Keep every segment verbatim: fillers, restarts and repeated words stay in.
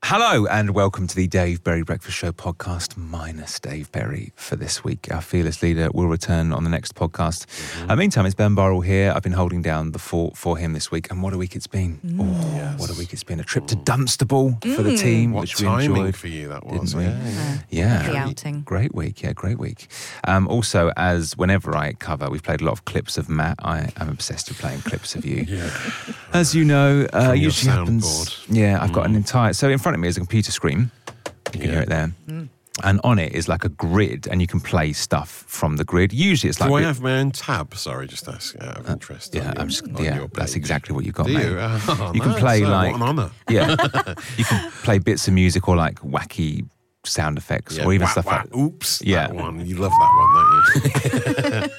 Hello and welcome to the Dave Berry Breakfast Show podcast minus Dave Berry for this week. Our fearless leader will return on the next podcast. Mm-hmm. In the meantime, it's Ben Burrell here. I've been holding down the fort for him this week. And what a week it's been. Mm. Oh, yes. What a week it's been. A trip to Dunstable mm. for the team, what which we timing enjoyed. for you that was. Didn't we? Yeah. yeah. The outing. Great week. Yeah, great week. Um, also, as whenever I cover, we've played a lot of clips of Matt. I am obsessed with playing clips of you. Yeah. As you know, uh, From your usually happens. soundboard. Yeah, I've got Mm. an entire. So in front of me is a computer screen. You can Yeah. hear it there. Mm. And on it is like a grid, and you can play stuff from the grid. Usually it's like... Do I have my own tab? Sorry, just ask out of interest. Yeah, on I'm your- just, on yeah your that's page. exactly what you got, Do mate. you? Oh, You can nice. play Oh, like... What an honour. Yeah. You can play bits of music or like wacky sound effects Yeah, or even wah, stuff wah, like... Oops, Yeah. that one. You love that one, don't you?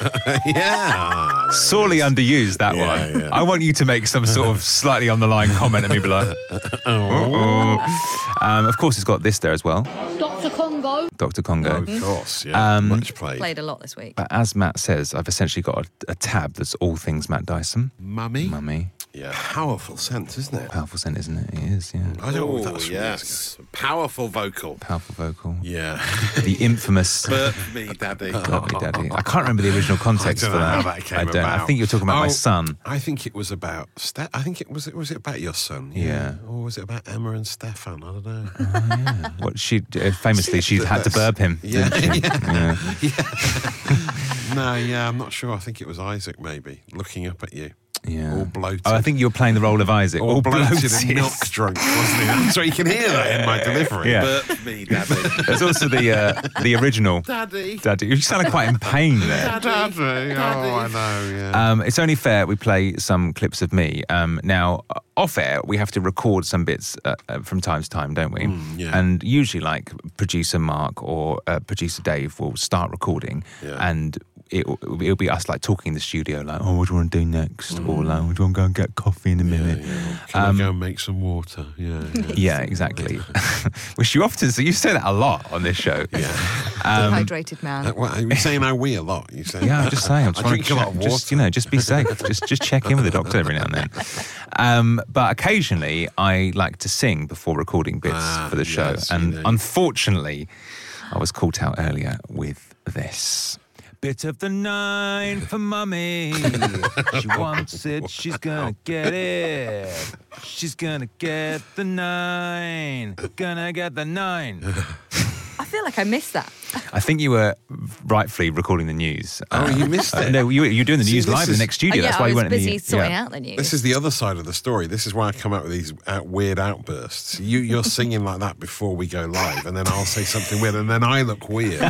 Yeah. Sorely underused, that Yeah, one. yeah. I want you to make some sort of slightly on the line comment and me be like... Oh. Um, of course, it's got this there as well. Doctor Congo. Doctor Congo. Of course, yeah. Um, Much played. Played a lot this week. But as Matt says, I've essentially got a, a tab that's all things Matt Dyson. Mummy? Mummy. Yeah. Powerful scent, isn't it? Powerful scent, isn't it? It is, yeah. I don't know if Oh, that's yes. Powerful vocal. Powerful vocal. Yeah. The infamous... Burp me, daddy. Love me, Daddy. I can't remember the original context I don't for know that. how that came I don't. I about. think you're talking about my Oh, son. I think it was about Ste- I think it was. Was it about your son? Yeah. Or was it about Emma and Stefan? I don't know. Oh, yeah. What she uh, famously she had to burp him. Yeah. Didn't she? Yeah. yeah. No, yeah, I'm not sure. I think it was Isaac, maybe looking up at you, Yeah. all bloated. Oh, I think you were playing the role of Isaac. all, All bloated, bloated. and milk drunk, wasn't he? That's what you can hear that in my delivery. Yeah. Burp me, daddy. There's also the uh, the original Daddy. Daddy. You sounded quite in pain there. Daddy. Oh, I know. Yeah. Um, it's only fair we play some clips of me. Um, now, off air, we have to record some bits uh, uh, from time to time, don't we? Mm, yeah. And usually, like producer Mark or uh, producer Dave will start recording, Yeah. and it'll, it'll be us like talking in the studio, like, "Oh, what do you want to do next?" Mm. Or like, "We do want to go and get coffee in a minute?" Yeah, yeah. Can Um, I go and make some water? Yeah. Yeah. Yeah, exactly. Which you often say, you say that a lot on this show. Yeah. Um, Dehydrated man. Uh, what, are you saying I wee a lot? You saying? Yeah, I'm just saying. I'm I trying drink to a lot check, of water. just, you know, just be safe. just just check in with the doctor every now and then. Um, but occasionally, I like to sing before recording bits Ah, for the show, yes, you and know. unfortunately, I was caught out earlier with this. Bit of the nine for mummy. She wants it, she's gonna get it. She's gonna get the nine. Gonna get the nine. I feel like I missed that. I think you were rightfully recording the news. Oh, Uh, you missed uh, it. no, you, you're doing the See, news this live in is- the next studio. Oh, yeah, That's why I you was weren't in busy the sorting yeah. out the news. This is the other side of the story. This is why I come out with these out weird outbursts. You, you're singing like that before we go live, and then I'll say something weird, and then I look weird.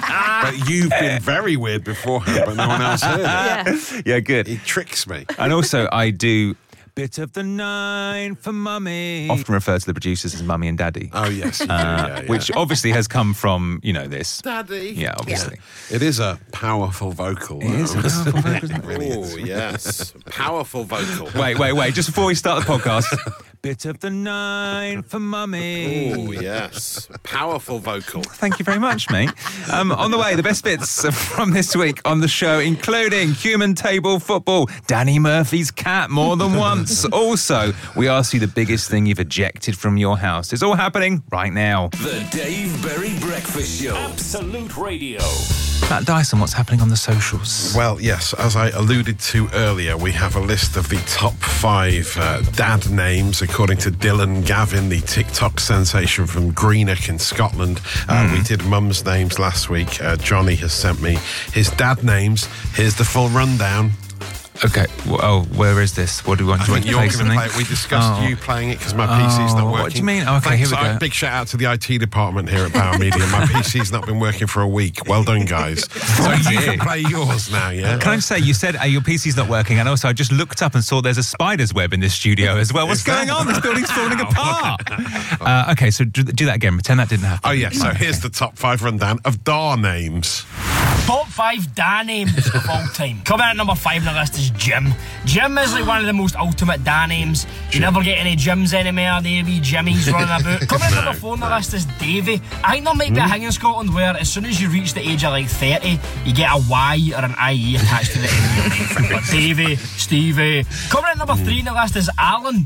But you've been very weird beforehand, but no one else heard it. Yeah. Yeah, good. He tricks me. And also, I do bit of the nine for mummy. Often refer to the producers as mummy and daddy, Oh, yes, you do, uh, yeah, yeah. which obviously has come from, you know, this. Daddy. Yeah, obviously. It is a powerful vocal. It is a though. powerful vocal, isn't it? It really Oh, is. yes. Powerful vocal. Wait, wait, wait. Just before we start the podcast, bit of the nine for mummy. Oh, yes. Powerful vocal. Thank you very much, mate. Um, on the way, the best bits from this week on the show, including human table football, Danny Murphy's cat more than once. Also, we ask you the biggest thing you've ejected from your house. It's all happening right now. The Dave Berry Breakfast Show. Absolute Radio. Matt Dyson, what's happening on the socials? Well, yes, as I alluded to earlier, we have a list of the top five uh, dad names, according to Dylan Gavin, the TikTok sensation from Greenock in Scotland. Uh, Hmm. We did mum's names last week. Uh, Johnny has sent me his dad names. Here's the full rundown. Okay. Well, oh, where is this? What do you want? I Do you want think to you're play going to something? play it. We discussed Oh. you playing it because my P C's not Oh, working. what do you mean? Okay, Thanks, here we uh, go. Big shout out to the I T department here at Bauer Media. My P C's not been working for a week. Well done, guys. So you can play yours now, yeah? Can I just say, you said uh, your P C's not working, and also I just looked up and saw there's a spider's web in this studio as well. What's Is there? going on? This building's falling apart. Uh, okay, so do, do that again. Pretend that didn't happen. Oh, yes. So here's the top five rundown of Dar names. Top five da names of all time. Coming in at number five on the list is Jim. Jim is like one of the most ultimate da names. You never get any Jims anymore, the wee Jimmies running about. Coming in at number four on the list is Davy. I think there might be a thing in Scotland where as soon as you reach the age of like thirty, you get a Y or an I E attached to the end of your name. But Davy, Stevie. Coming in at number three on the list is Alan.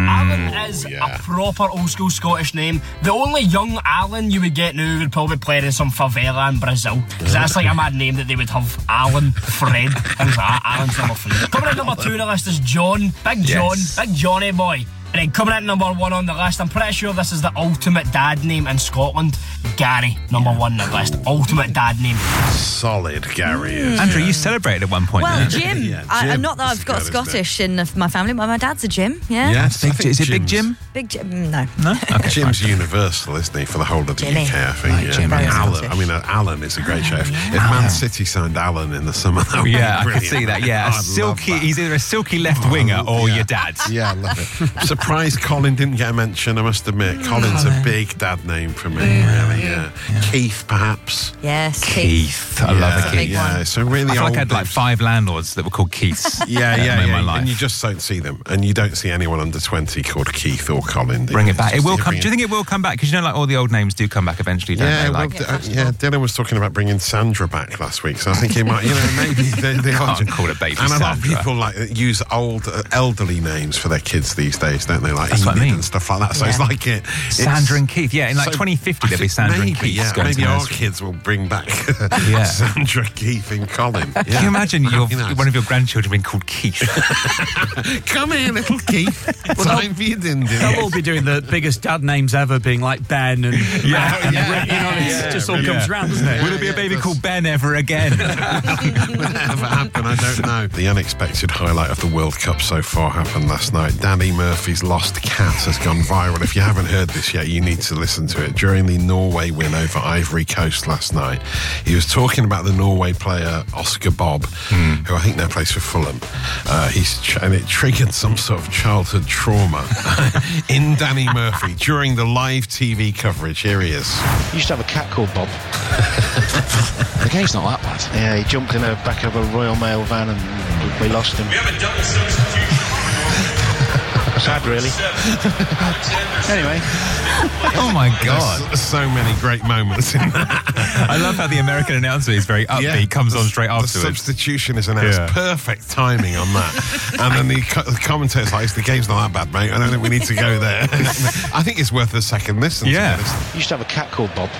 Alan is yeah. a proper old school Scottish name. The only young Alan you would get now would probably play in some favela in Brazil, because that's like a mad name that they would have. Alan, Fred, things like that. Alan's number three. Coming at number two on the list is John. Big John, Yes. Big Johnny boy. And then coming at number one on the list, I'm pretty sure this is the ultimate dad name in Scotland. Gary, number one on the list. Ultimate dad name. Solid Gary is. Andrew, you celebrated at one point. Well, didn't you? Jim. Yeah, I, Jim. not that That's I've got good, isn't it? Scottish in the, my family, but my dad's a Jim. Yeah. Yes, I Big, think is it Big Jim's- Jim? Big Jim. No. No? Okay. Jim's universal, isn't he, for the whole of the Jimmy. U K, I think. Right, yeah. Jimmy. But Very Alan, Scottish. I mean, uh, Alan is a great show. If, if Man City signed Alan in the summer, that would Yeah, I be can brilliant. see that. Yeah, a I'd love silky. that. He's either a silky left winger or yeah. your dad. Yeah, I love it. Surprised Colin didn't get a mention, I must admit. Colin's a big dad name for me, really, yeah. Keith, perhaps. Yes. Keith. I yeah, love a Big Keith. Yeah, one. so really I feel old like I had like names. five landlords that were called Keiths. Yeah, um, yeah, in yeah. my life. And you just don't see them. And you don't see anyone under twenty called Keith or Colin. do Bring you? it back. It It's will just- come. Do you think it will come back? Because you know, like all the old names do come back eventually, don't Yeah, they? well, Like, d- uh, yeah. Dylan was talking about bringing Sandra back last week, so I think he might. You know, maybe they, they are. Can't call it baby And a lot of Sandra. people like use old, uh, elderly names for their kids these days, don't they? Like That's what I Enid mean. and stuff like that. So it's Yeah. like it. it's- Sandra and Keith. Yeah, in like so twenty fifty, I there'll be think Sandra maybe, and Keith yeah, going maybe to our nursery. kids will bring back Yeah. Sandra, Keith, and Colin. Yeah. Can you imagine your, That'd be nice. one of your grandchildren being called Keith? Come here, little Keith. Time for your din din. They'll all be doing the biggest dad names ever, being like Ben and Matt and yeah, Rick, you know, yeah, it just all yeah. comes around, doesn't it? Will there be a baby that's- called Ben ever again? Whatever happened, I don't know. The unexpected highlight of the World Cup so far happened last night. Danny Murphy's lost cat has gone viral. If you haven't heard this yet, you need to listen to it. During the Norway win over Ivory Coast last night, he was talking about the Norway player Oscar Bob, who I think now plays for Fulham. Uh, he's ch- and it triggered some sort of childhood trauma in Danny Murphy during the live T V coverage. Here he is. He used to have a cat called Bob. The game's not that bad. Yeah, he jumped in the back of a Royal Mail van and we lost him. We have a double substitution. Sad, really. Anyway, Oh my God. There's so many great moments in that. I love how the American announcer is very upbeat, comes on straight The afterwards. substitution is announced. Yeah. Perfect timing on that. And then the, co- the commentator's like, the game's not that bad, mate. I don't think we need to go there. I think it's worth a second listen. to Yeah. this. he used to have a cat called Bob.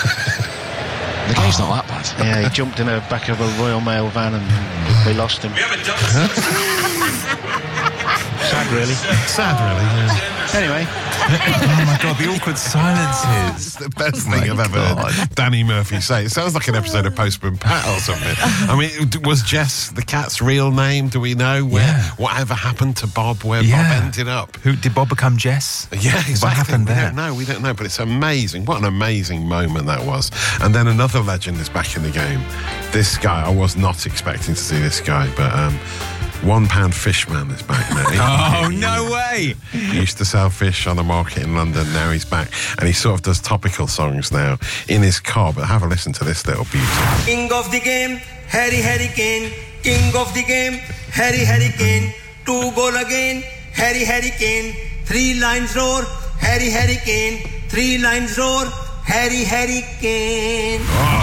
The game's not that bad. Yeah, he jumped in the back of a Royal Mail van and we lost him. We have a double substitution. Sad, really. Sad, really. Yeah. Anyway, Oh my God, the awkward silences. It's the best My thing I've ever God. heard Danny Murphy say. It sounds like an episode of Postman Pat or something. I mean, d- was Jess the cat's real name? Do we know where? Yeah. Whatever happened to Bob? Where Yeah. Bob ended up? Who did Bob become Jess? Yeah, exactly. What happened we there? don't know. We don't know, but it's amazing. What an amazing moment that was. And then another legend is back in the game. This guy, I was not expecting to see this guy, but um, One Pound Fishman is back now. Oh, no way. He used to sell fish on the market in London. Now he's back, and he sort of does topical songs now in his car. But have a listen to this little beauty. King of the game, Harry Harry Kane. King of the game, Harry Harry Kane. Two goal again, Harry Harry Kane. Three lines roar, Harry Harry Kane. Three lines roar, Harry Harry Kane.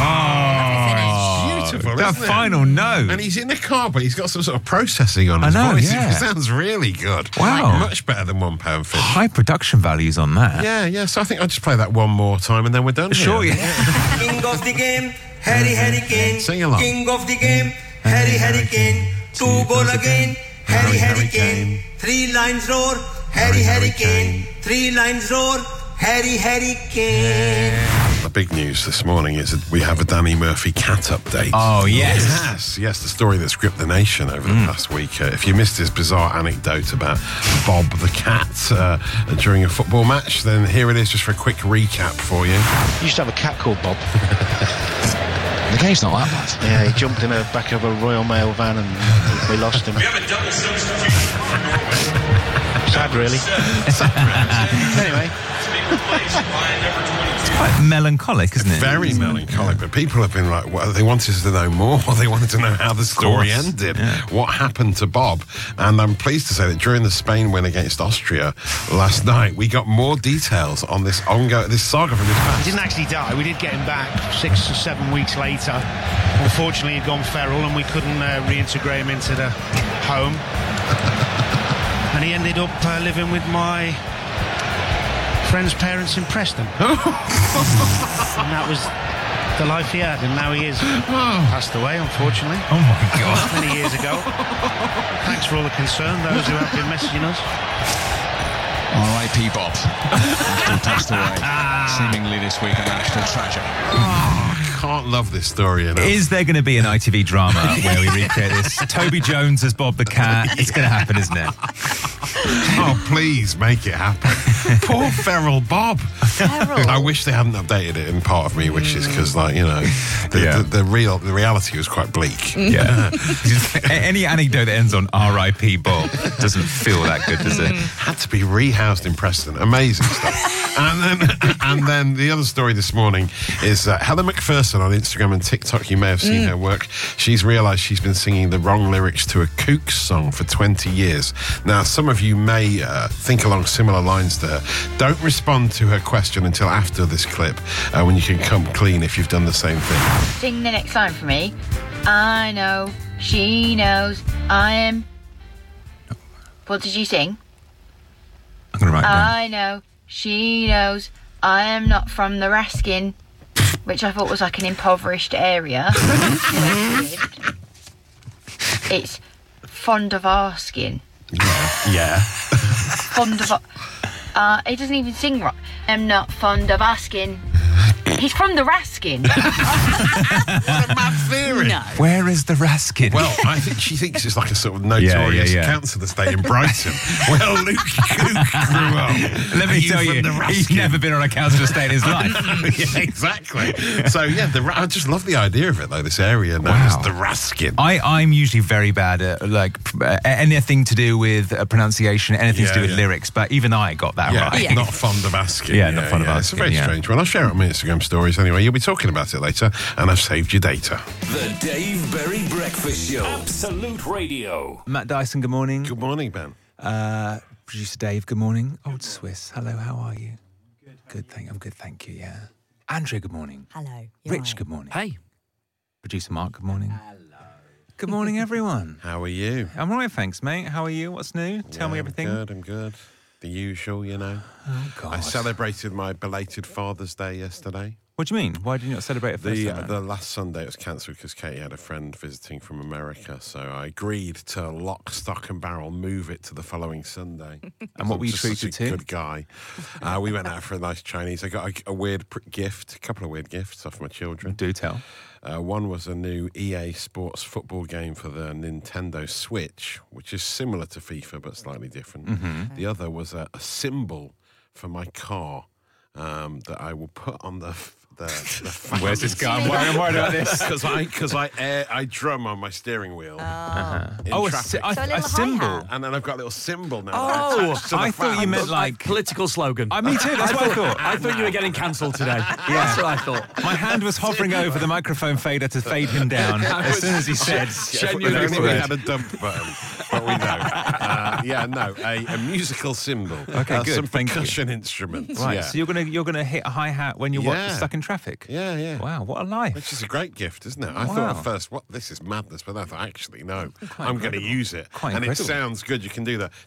Beautiful, That isn't it? final note. And he's in the car, but he's got some sort of processing on I his know, voice. yeah. It sounds really good. Wow. Much better than One Pound Fish. High production values on that. Yeah, yeah. So I think I'll just play that one more time and then we're done. Sure, here. yeah. King of the game, Harry Harry Kane. Sing along. King of the game, Harry Harry Kane. Two goal again, Harry Harry Kane. Three lines roar, Harry Harry Kane. Three lines roar, Harry Harry Kane. The big news this morning is that we have a Danny Murphy cat update. Oh, yes. Yes, yes, the story that's gripped the nation over the past week. Uh, if you missed his bizarre anecdote about Bob the cat uh, during a football match, then here it is just for a quick recap for you. he used to have a cat called Bob. The game's not that bad. Yeah, he jumped in the back of a Royal Mail van and we lost him. We have a double substitution. Sad, really. Anyway, To be replaced by number twenty-two. Quite melancholic, isn't it? Very melancholic, but people have been like, well, they wanted to know more. They wanted to know how the story course, ended, yeah. what happened to Bob. And I'm pleased to say that during the Spain win against Austria last night, we got more details on this ongoing, this saga from his He past. didn't actually die. We did get him back six or seven weeks later. Unfortunately, he'd gone feral and we couldn't uh, reintegrate him into the home. and he ended up uh, living with my friend's parents in Preston. And that was the life he had, and now he is passed away, unfortunately. Oh my God. Many years ago. Thanks for all the concern, those who have been messaging us. R I P Bob. After he passed away, seemingly this week, a national tragedy. Oh, I can't love this story enough. Is there going to be an I T V drama where we recreate this? Toby Jones as Bob the Cat. It's going to happen, isn't it? Oh, please make it happen. Poor feral Bob. Feral. I wish they hadn't updated it in part of me wishes, because, like, you know, the, Yeah. the, the real the reality was quite bleak. Yeah. A- Any anecdote that ends on R I P Bob doesn't feel that good, does it? Had to be rehoused in Preston. Amazing stuff. and then, and then the other story this morning is uh, Helen McPherson on Instagram and TikTok. You may have seen her work. She's realised she's been singing the wrong lyrics to a Kooks song for twenty years. Now, some of you may uh, think along similar lines to her. Don't respond to her question until after this clip, uh, when you can come clean if you've done the same thing. Sing the next line for me. I know, she knows, I am. What did you sing? I'm going to write it down. I know, she knows, I am not from the Raskin, which I thought was like an impoverished area. It's fond of asking. Yeah. Fond of. Uh, he doesn't even sing right. I'm not fond of asking. He's from the Raskin. What a mad theory. No. Where is the Raskin? Well, I think she thinks it's like a sort of notorious Yeah, yeah, yeah. council estate in Brighton. Well, Luke Cook grew up. Let me Are you tell from you, the he's Raskin? never been on a council estate in his life. Yeah, exactly. So, yeah, the, Ra- I just love the idea of it, though, this area known Wow. as the Raskin. I, I'm usually very bad at like pr- uh, anything to do with uh, pronunciation, anything to Yeah, do with yeah. lyrics, but even I got that Yeah, right. Yeah. not fond of asking. Yeah, not fond of It's a asking, very yeah. strange one. I'll share it on my Instagram stories anyway. You'll be talking about it later, and I've saved your data. The Dave Berry Breakfast Show. Absolute Radio. Matt Dyson, good morning. Good morning, Ben. Uh, producer Dave, good morning. Old Swiss, hello, how are you? Good. Good, thank, I'm good, thank you, yeah. Andrea, good morning. Hello. You're Rich, right. good morning. Hey. Producer Mark, good morning. Hello. Good morning, everyone. How are you? I'm all right, thanks, mate. How are you? What's new? Tell Yeah, me everything. I'm good, I'm good. The usual, you know. Oh, God. I celebrated my belated Father's Day yesterday. What do you mean? Why did you not celebrate it first The, time? uh, the last Sunday it was cancelled because Katie had a friend visiting from America, so I agreed to lock, stock and barrel move it to the following Sunday. And what were you Just such treated a to? Good guy. Uh, we went out for a nice Chinese. I got a, a weird pr- gift, a couple of weird gifts off my children. Do tell. Uh, one was a new E A Sports football game for the Nintendo Switch, which is similar to FIFA but slightly different. Mm-hmm. The other was a, a symbol for my car um, that I will put on the. F- The, the Where's this guy? I'm worried, I'm worried about this. Because I, cause I, air, I drum on my steering wheel. Uh-huh. in Oh, a, traffic. si- I- So a a little symbol. hi-hat. And then I've got a little symbol now. Oh, attached to the I thought you fan. meant like. Political slogan. I me too. That's what I thought. I thought you were getting cancelled today. That's what I thought. My hand was hovering over the microphone fader to fade him down as soon as he said. If Genuinely only we worried. had a dump button, but we know. Uh, yeah, no, a, a musical symbol. Okay, uh, good, Some thank you. percussion instruments. Right, yeah. so you're gonna you're gonna hit a hi hat when you're what, Yeah. stuck in traffic. yeah, yeah. Wow, what a life. Which is a great gift, isn't it? I Wow. thought at first, what this is madness, but then I thought, actually, no, I'm going to incredible. use it. Quite and incredible. it sounds good. You can do the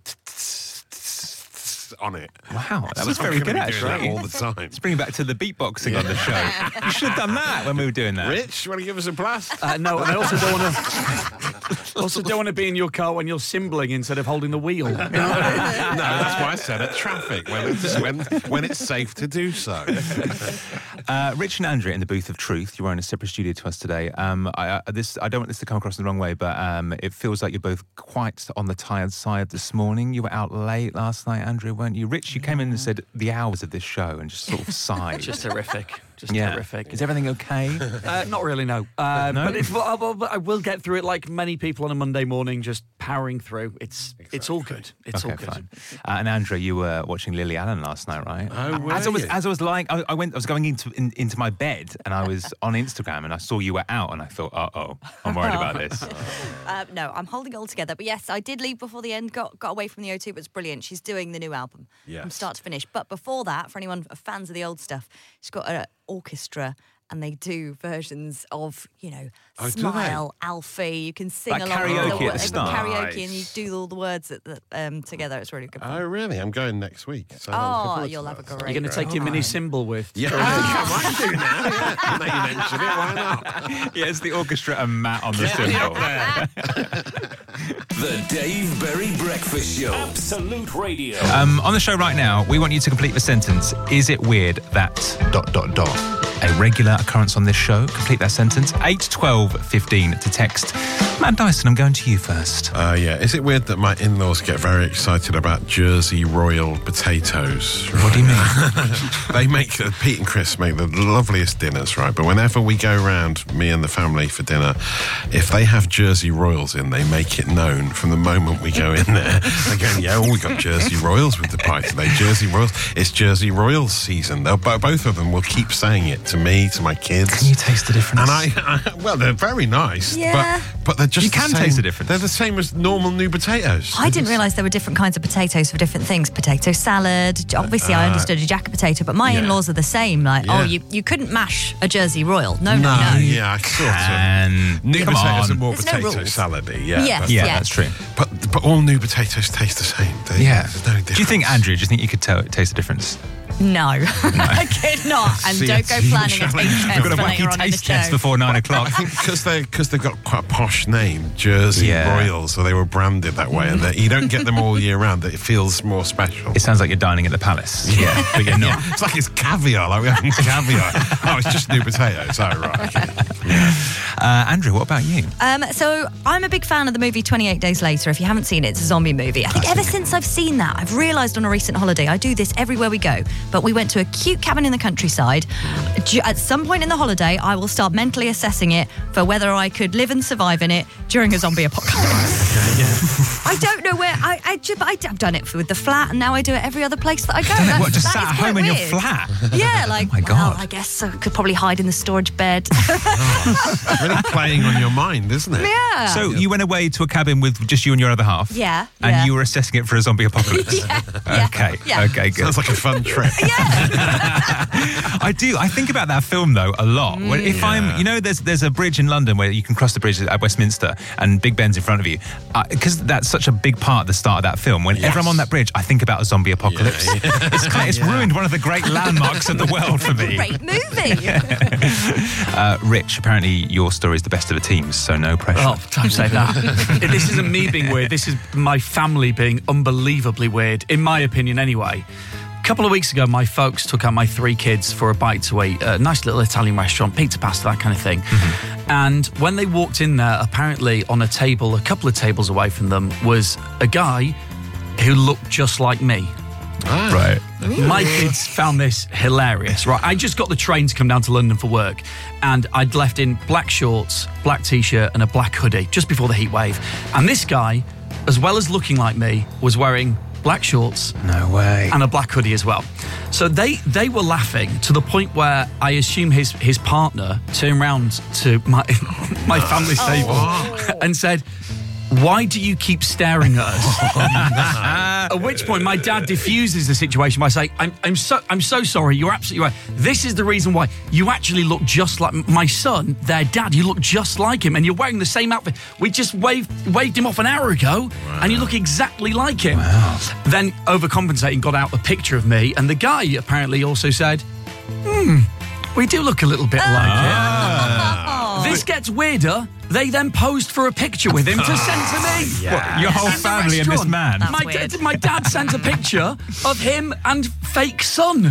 on it. Wow, that was So I'm very gonna good be doing actually. that all the time. Let's bring it back to the beatboxing on the show. You should have done that when we were doing that. Rich, you want to give us a blast? Uh, no, and I also don't want to. Also, don't want to be in your car when you're symboling instead of holding the wheel. No, that's why I said at traffic when it's when, when it's safe to do so. Uh, Rich and Andrea in the booth of truth. You were in a separate studio to us today. Um, I, I, this, I don't want this to come across in the wrong way, but um, it feels like you're both quite on the tired side this morning. You were out late last night, Andrea, weren't you? Rich, you came in and said the hours of this show and just sort of sighed. Just horrific. Just yeah. horrific. Is everything okay? Uh, not really, no. Uh, No? But, it's, well, well, but I will get through it like many people on a Monday morning, just powering through. It's it's all good. It's okay, all good. fine. Uh, and Andrea, you were watching Lily Allen last night, right? Oh, were as I was you? as I was lying, I, I went. I was going into in, into my bed, and I was on Instagram, and I saw you were out, and I thought, uh oh, I'm worried about this. Uh, no, I'm holding it all together. But yes, I did leave before the end, got got away from the O two, but it's brilliant. She's doing the new album from Yes. start to finish. But before that, for anyone fans of the old stuff, she's got an orchestra and they do versions of, you know, Oh, do they? Smile, Alfie. You can sing Like along karaoke with the, at the start. Karaoke, Nice. and you do all the words at the, um, together. It's really good fun. Oh, really? I'm going next week. So I'm looking Oh, forward to you'll that. have a great You're going to take time. your mini cymbal with. Yeah, I might do now. Yeah. Now you mention it, why not? Yeah, it's the orchestra and Matt on the cymbal. The Dave Berry Breakfast Show. Absolute Radio. Um, on the show right now, we want you to complete the sentence. Is it weird that... dot, dot, dot. A regular occurrence on this show. Complete that sentence. eight, twelve, fifteen to text. Matt Dyson, I'm going to you first. Uh, yeah, is it weird that my in-laws get very excited about Jersey Royal potatoes? Right? What do you mean? They make, uh, Pete and Chris make the loveliest dinners, right? But whenever we go round, me and the family, for dinner, if they have Jersey Royals in, they make it known from the moment we go in there. They go, yeah, well, we got Jersey Royals with the pie today. Jersey Royals. It's Jersey Royals season. They'll, both of them will keep saying it to me, to my kids. Can you taste the difference? And I, I well, they're very nice. Yeah. But, but they're just You the can same- taste the difference. They're the same as normal new potatoes. I didn't realise there were different kinds of potatoes for different things. Potato salad. Obviously, I Uh, understood a jacket potato, but my yeah. in-laws are the same. Like, Yeah. oh, you, you couldn't mash a Jersey Royal. No, no, No, no. yeah, I sort of. And New come potatoes on. are more There's no potato rules. salady, yeah. Yes, but, Yeah, Yeah. that's true. but but all new potatoes taste the same. They, Yeah. There's no difference. Do you think, Andrew, do you think you could tell, taste the difference? No, I could not. And See, don't go it's- planning a We've taste test We've got a for later wacky on in the taste test show. before nine o'clock. I think because they because they've got quite a posh name, Jersey Yeah. Royals, so they were branded that way, and that you don't get them all year round. That it feels more special. It sounds like you're dining at the palace. Yeah, but you're not. Yeah, it's like it's caviar, like we're having caviar. Oh, it's just new potatoes. Oh, right. Okay. Yeah. Uh, Andrew, what about you? Um, so I'm a big fan of the movie twenty-eight Days Later. If you haven't seen it, it's a zombie movie. I think ever since I've seen that, I've realised on a recent holiday, I do this everywhere we go. But we went to a cute cabin in the countryside. Ju- At some point in the holiday, I will start mentally assessing it for whether I could live and survive in it during a zombie apocalypse. I don't know where. I, I, ju- I, I've done it with the flat, and now I do it every other place that I go. Done it, That's- what, just that sat is at quite home in your weird. flat? Yeah, like, Oh my well, God. I guess I could probably hide in the storage bed. Really playing on your mind, isn't it? Yeah. So you went away to a cabin with just you and your other half? Yeah, And yeah. you were assessing it for a zombie apocalypse? Yeah, yeah, Okay, yeah. okay, good. Sounds like a fun trip. I do. I think about that film though a lot. When, if Yeah. I'm, you know, there's there's a bridge in London where you can cross the bridge at Westminster, and Big Ben's in front of you, because that's such a big part of the start of that film. Whenever Yes. I'm on that bridge, I think about a zombie apocalypse. Yeah, yeah. It's kind of, it's ruined one of the great landmarks of the world for me. Great movie. Uh, Rich, apparently your story is the best of the teams, so no pressure. Oh, don't say that. This isn't me being weird. This is my family being unbelievably weird, in my opinion anyway. A couple of weeks ago, my folks took out my three kids for a bite to eat, a nice little Italian restaurant, pizza, pasta, that kind of thing. Mm-hmm. And when they walked in there, apparently on a table, a couple of tables away from them, was a guy who looked just like me. Right. My kids found this hilarious, right? I just got the train to come down to London for work, and I'd left in black shorts, black t-shirt, and a black hoodie just before the heat wave. And this guy, as well as looking like me, was wearing black shorts No way. and a black hoodie as well. So they they were laughing to the point where I assume his his partner turned round to my my family's table and said, "Why do you keep staring at us?" At which point, my dad diffuses the situation by saying, "I'm, I'm so, I'm so sorry. You're absolutely right. This is the reason why you actually look just like my son, their dad. You look just like him, and you're wearing the same outfit. We just waved, waved him off an hour ago, and you look exactly like him." Wow. Then, overcompensating, got out a picture of me, and the guy apparently also said, "Hmm, we do look a little bit like him." This gets weirder. They then posed for a picture with him to send to me. What, your whole In the family and this restaurant. man? That's My, weird. dad, my dad sent a picture of him and fake son.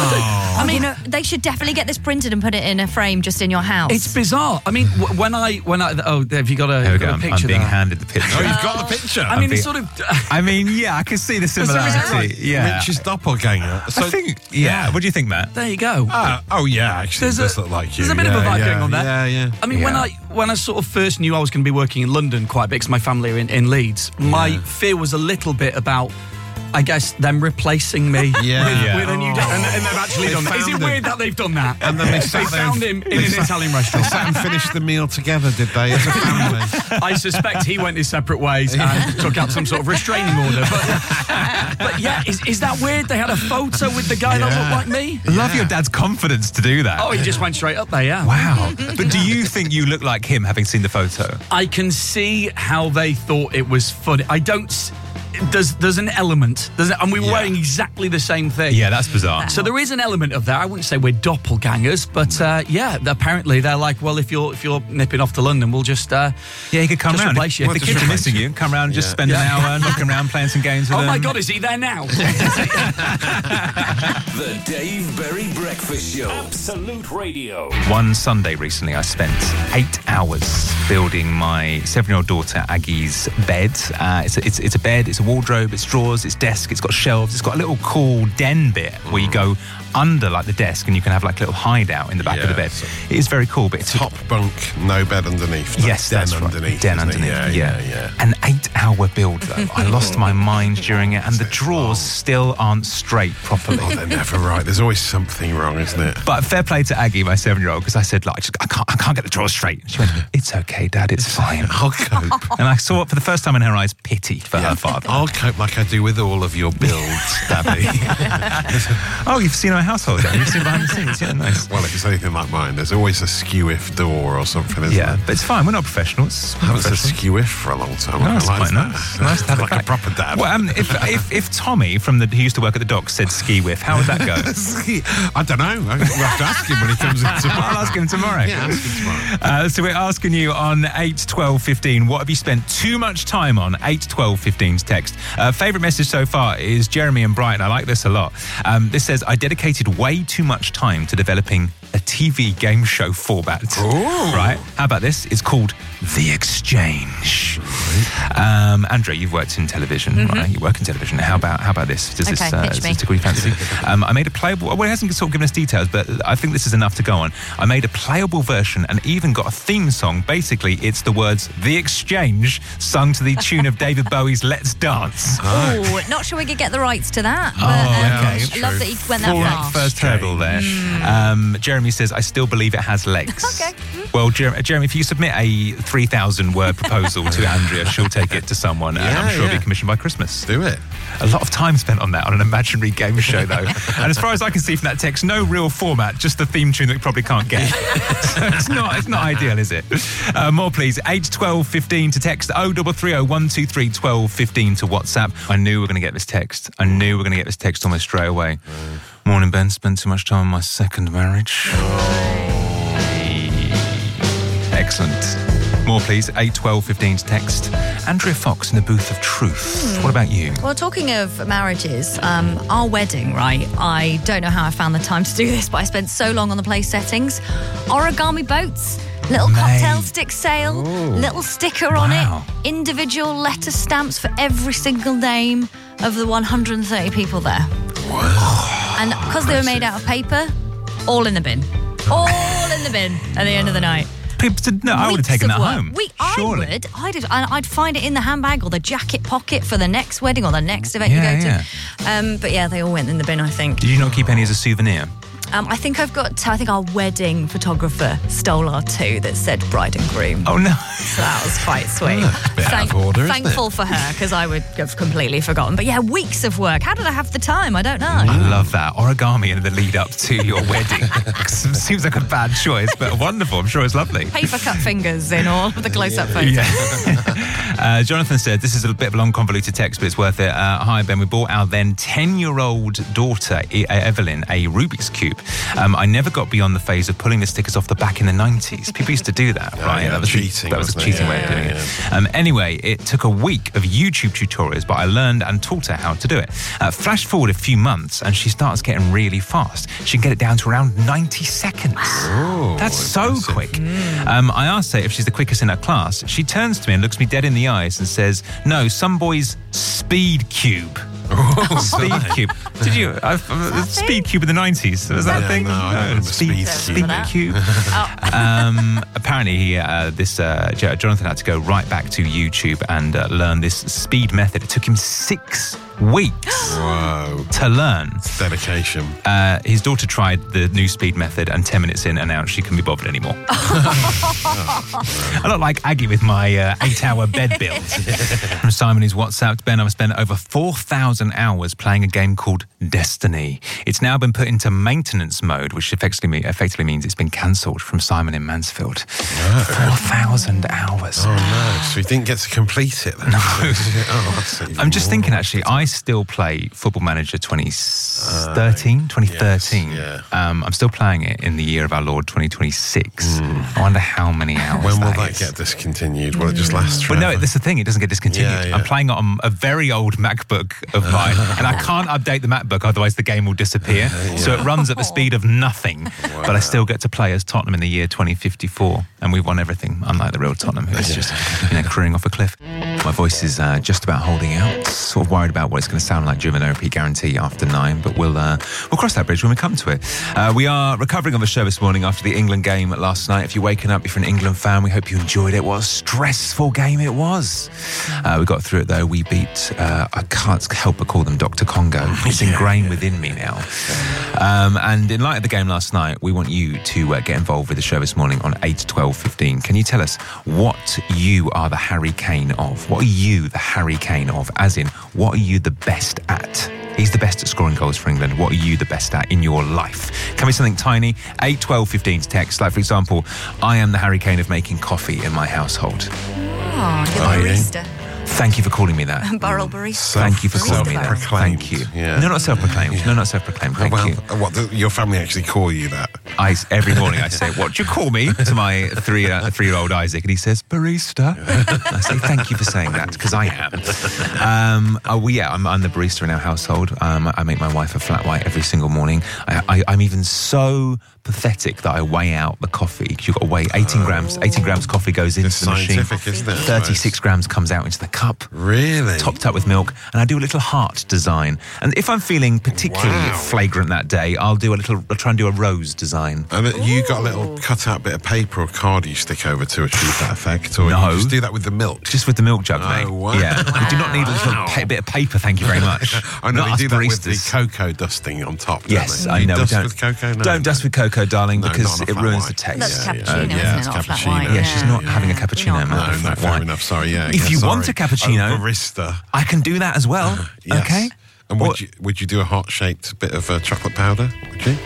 I mean, uh, they should definitely get this printed and put it in a frame just in your house. It's bizarre. I mean, w- when I when I oh, have you got a, There we got go. a I'm, picture I'm being there? handed the picture. Oh, you've got the picture. I mean, being- it's sort of. I mean, yeah, I can see the similarity. right? Yeah. Rich's doppelganger. So, I think, yeah. What do you think, Matt? There you go. Ah, oh yeah, actually, There's it does a- look like you. there's a bit of a Yeah, vibe yeah, going on there. Yeah, yeah. I mean, when Yeah. I when I sort of first knew I was going to be working in London quite a bit because my family are in, in Leeds, my Yeah. fear was a little bit about I guess them replacing me Yeah. with, Yeah. with a new dad, and, and they've actually They done that. Is found it him. weird that they've done that? And then they they sat there found and- him in they an sat- Italian They restaurant. sat and finished the meal together, did they, as a family? I suspect he went his separate ways and took out some sort of restraining order. But, but yeah, is, is that weird? They had a photo with the guy that Yeah. looked like me. Love your dad's confidence to do that. Oh, he just went straight up there, yeah. Wow. But do you think you look like him having seen the photo? I can see how they thought it was funny. I don't. s- There's there's an element, there's a, and we were Yeah. wearing exactly the same thing. Yeah, that's bizarre. So there is an element of that. I wouldn't say we're doppelgangers, but uh, yeah, apparently they're like, well, if you're if you're nipping off to London, we'll just uh, Yeah, he could come just round. replace you. If the kids are missing you, come round and just Yeah. spend an Yeah. hour knocking around playing some games with Oh them. my God, is he there now? The Dave Berry Breakfast Show. Absolute Radio. One Sunday recently, I spent eight hours building my seven-year-old daughter Aggie's bed. Uh, it's, a, it's, it's a bed, it's a wardrobe, it's drawers, it's desk, it's got shelves, it's got a little cool den bit where you go under like the desk and you can have like a little hideout in the back of the Yeah, bed. so- It is very cool, but it's Top bunk, no bed underneath. Like Yes, den that's right. underneath. Den isn't it? underneath. Yeah, Yeah, yeah, yeah. An eight-hour build though. I lost my mind during it, and the drawers still aren't straight properly. Oh, they're never right. There's always something wrong, isn't it? But fair play to Aggie, my seven-year-old, because I said, like, I, just, I can't, I can't get the drawers straight. She went, "It's okay, Dad. It's fine. I'll cope. And I saw, for the first time in her eyes, pity for her father. I'll cope like I do with all of your builds, Daddy. Oh, you've seen our household, Dad. You've seen behind the scenes. Yeah, nice. Well, if it's anything like mine, there's always a skew-if door or something, isn't Yeah, there? but it's fine. We're not professionals. I We're haven't not said professionals. skew-if for a long time. No, I it's like quite that. nice. Nice to have like it a back. proper dad. Well, um, if, if if Tommy from the who used to work at the docks said ski whiff, how would that go? I don't know. We'll have to ask him when he comes in tomorrow. I'll ask him tomorrow. Yeah, ask him tomorrow. Uh, so we're asking you on eight twelve fifteen, what have you spent too much time on? eight twelve fifteen's text. Uh, favourite message so far is Jeremy and Brighton. I like this a lot. Um, this says, I dedicated way too much time to developing a T V game show format. Right? How about this? It's called The Exchange. Um, Andrea, you've worked in television, Mm-hmm. right? You work in television. How about how about this? Does Okay, this, uh, pitch does me. this tickle your fancy? um, I made a playable. Well, it hasn't sort of given us details, but I think this is enough to go on. I made a playable version and even got a theme song. Basically, it's the words "The Exchange" sung to the tune of David Bowie's "Let's Dance." Oh, not sure we could get the rights to that. But, Oh, um, okay. I love that he went that Full far. first hurdle there. Um, Jeremy says, I still believe it has legs. Okay. Well, Jer- Jeremy, if you submit a three thousand word proposal to Andrea, she'll take it to someone, and Yeah, I'm sure it'll yeah. be commissioned by Christmas. Do it. A lot of time spent on that, on an imaginary game show, though. And as far as I can see from that text, no real format, just the theme tune that we probably can't get. So it's not, it's not ideal, is it? Uh, more, please. eight twelve fifteen to text oh three three oh one two three twelve fifteen to WhatsApp. I knew we were going to get this text. I knew we were going to get this text almost straight away. Morning, Ben. Spent too much time on my second marriage. Excellent. More, please. eight twelve fifteen to text. Andrea Fox in the booth of truth. What about you? Well, talking of marriages, um, our wedding, right? I don't know how I found the time to do this, but I spent so long on the place settings. Origami boats, little Mate. cocktail stick sail, little sticker on Wow. it, individual letter stamps for every single name of the one hundred thirty people there. And because they were made out of paper, all in the bin. All in the bin at the end of the night. People said, no, I would have Weeks taken of that work. home. We, I Surely. would. I'd, have, and I'd find it in the handbag or the jacket pocket for the next wedding or the next event Yeah, you go to. Um, but yeah, they all went in the bin, I think. Did you not keep any as a souvenir? Um, I think I've got, I think our wedding photographer stole our two that said bride and groom. Oh, no. So that was quite sweet. bit out of order, isn't thankful for her, because I would have completely forgotten. But yeah, weeks of work. How did I have the time? I don't know. I love that. Origami in the lead up to your wedding. Seems like a bad choice, but wonderful. I'm sure it's lovely. Paper cut fingers in all of the close-up photos. Yeah. uh, Jonathan said, this is a bit of a long convoluted text, but it's worth it. Uh, Hi, Ben. We bought our then ten-year-old daughter, E- Evelyn, a Rubik's Cube. Um, I never got beyond the phase of pulling the stickers off the back in the nineties. People used to do that, Oh, right? yeah, that was cheating, That was a wasn't it? cheating way of Yeah, doing yeah, it. Um, anyway, it took a week of YouTube tutorials, but I learned and taught her how to do it. Uh, flash forward a few months, and she starts getting really fast. She can get it down to around ninety seconds. Oh, That's so impressive. quick. Um, I asked her if she's the quickest in her class. She turns to me and looks me dead in the eyes and says, no, some boys speed cube. Speed cube. Did you? Uh, uh, speed cube in the nineties. Was that a Yeah, thing? no, I don't remember speed, speed speed cube. cube. um, apparently, he, uh, this uh, J- Jonathan had to go right back to YouTube and uh, learn this speed method. It took him six weeks Whoa. to learn. It's dedication. Uh, his daughter tried the new speed method and ten minutes in announced she couldn't be bothered anymore. I look like Aggie with my uh, eight-hour bed build. From Simon, who's WhatsApped, Ben, I've spent over four thousand hours playing a game called Destiny. It's now been put into maintenance mode, which effectively, effectively means it's been cancelled. From Simon in Mansfield. No. four thousand hours. Oh, no. So he didn't get to complete it then? No. Oh, that's even I'm just more thinking, actually, I still play Football Manager twenty thirteen, twenty thirteen. Yes, yeah. um, I'm still playing it in the year of our Lord twenty twenty-six. Mm. I wonder how many hours When will that that is. get discontinued? Will it just last But forever? no, that's the thing. It doesn't get discontinued. Yeah, yeah. I'm playing it on a very old MacBook of mine, and I can't update the MacBook, otherwise the game will disappear. Yeah. So it runs at the speed of nothing, Wow. but I still get to play as Tottenham in the year twenty fifty-four, and we've won everything, unlike the real Tottenham, who's just, you know, cruising off a cliff. My voice is uh, just about holding out. Sort of worried about what it's going to sound like during the no repeat guarantee after nine, but we'll uh, we'll cross that bridge when we come to it. Uh, we are recovering on the show this morning after the England game last night. If you're waking up, if you're an England fan, we hope you enjoyed it. What a stressful game it was. Uh, we got through it though. We beat, uh, I can't help but call them Doctor Congo. It's Yeah. ingrained within me now. Um, and in light of the game last night, we want you to uh, get involved with the show this morning on eight twelve fifteen. Can you tell us what you are the Harry Kane of? What are you the Harry Kane of? As in, what are you the best at? He's the best at scoring goals for England. What are you the best at in your life? Can be something tiny. eight twelve fifteen to text. Like, for example, I am the Harry Kane of making coffee in my household. Oh, you're Are the you? barista. Thank you for calling me that. Barrel barista. Thank you for calling me that. Self-proclaimed. Thank you. Yeah. No, not self-proclaimed. No, not self-proclaimed. Thank well, you. What, the, your family actually call you that? I, every morning I say, what do you call me? To my three, uh, three-year-old Isaac, and he says, barista. I say, thank you for saying that, because I am. Um, oh, well, yeah, I'm, I'm the barista in our household. Um, I make my wife a flat white every single morning. I, I, I'm even so pathetic that I weigh out the coffee, because you've got to weigh eighteen grams. eighteen grams coffee goes into It's the machine. scientific, isn't it, I suppose? thirty-six grams comes out into the cup. Really? Topped up with milk, and I do a little heart design. And if I'm feeling particularly Wow. flagrant that day, I'll do a little. I'll try and do a rose design. And uh, you got a little cut-out bit of paper or card you stick over to achieve that effect, or No. you just do that with the milk? Just with the milk jug, Oh, mate. wow. Yeah, we do not need a little Wow. pa- bit of paper. Thank you very much. I know Not they us do that with the baristas. cocoa dusting on top. Don't Yes, they? I You know. we Dust don't with cocoa. No, don't no. dust with cocoa, darling, No, because not on a it flat ruins white. the taste. That's Yeah, cappuccino, yeah, isn't yeah, it? it's Not a flat cappuccino. white. Yeah, she's not Yeah. having a cappuccino. Not man. No, no, Flat fair white. enough. Sorry, yeah. If yeah, you sorry. want a cappuccino, a barista. I can do that as well. Yes. Okay. And would Or- you would you do a heart shaped bit of uh, chocolate powder? Would you?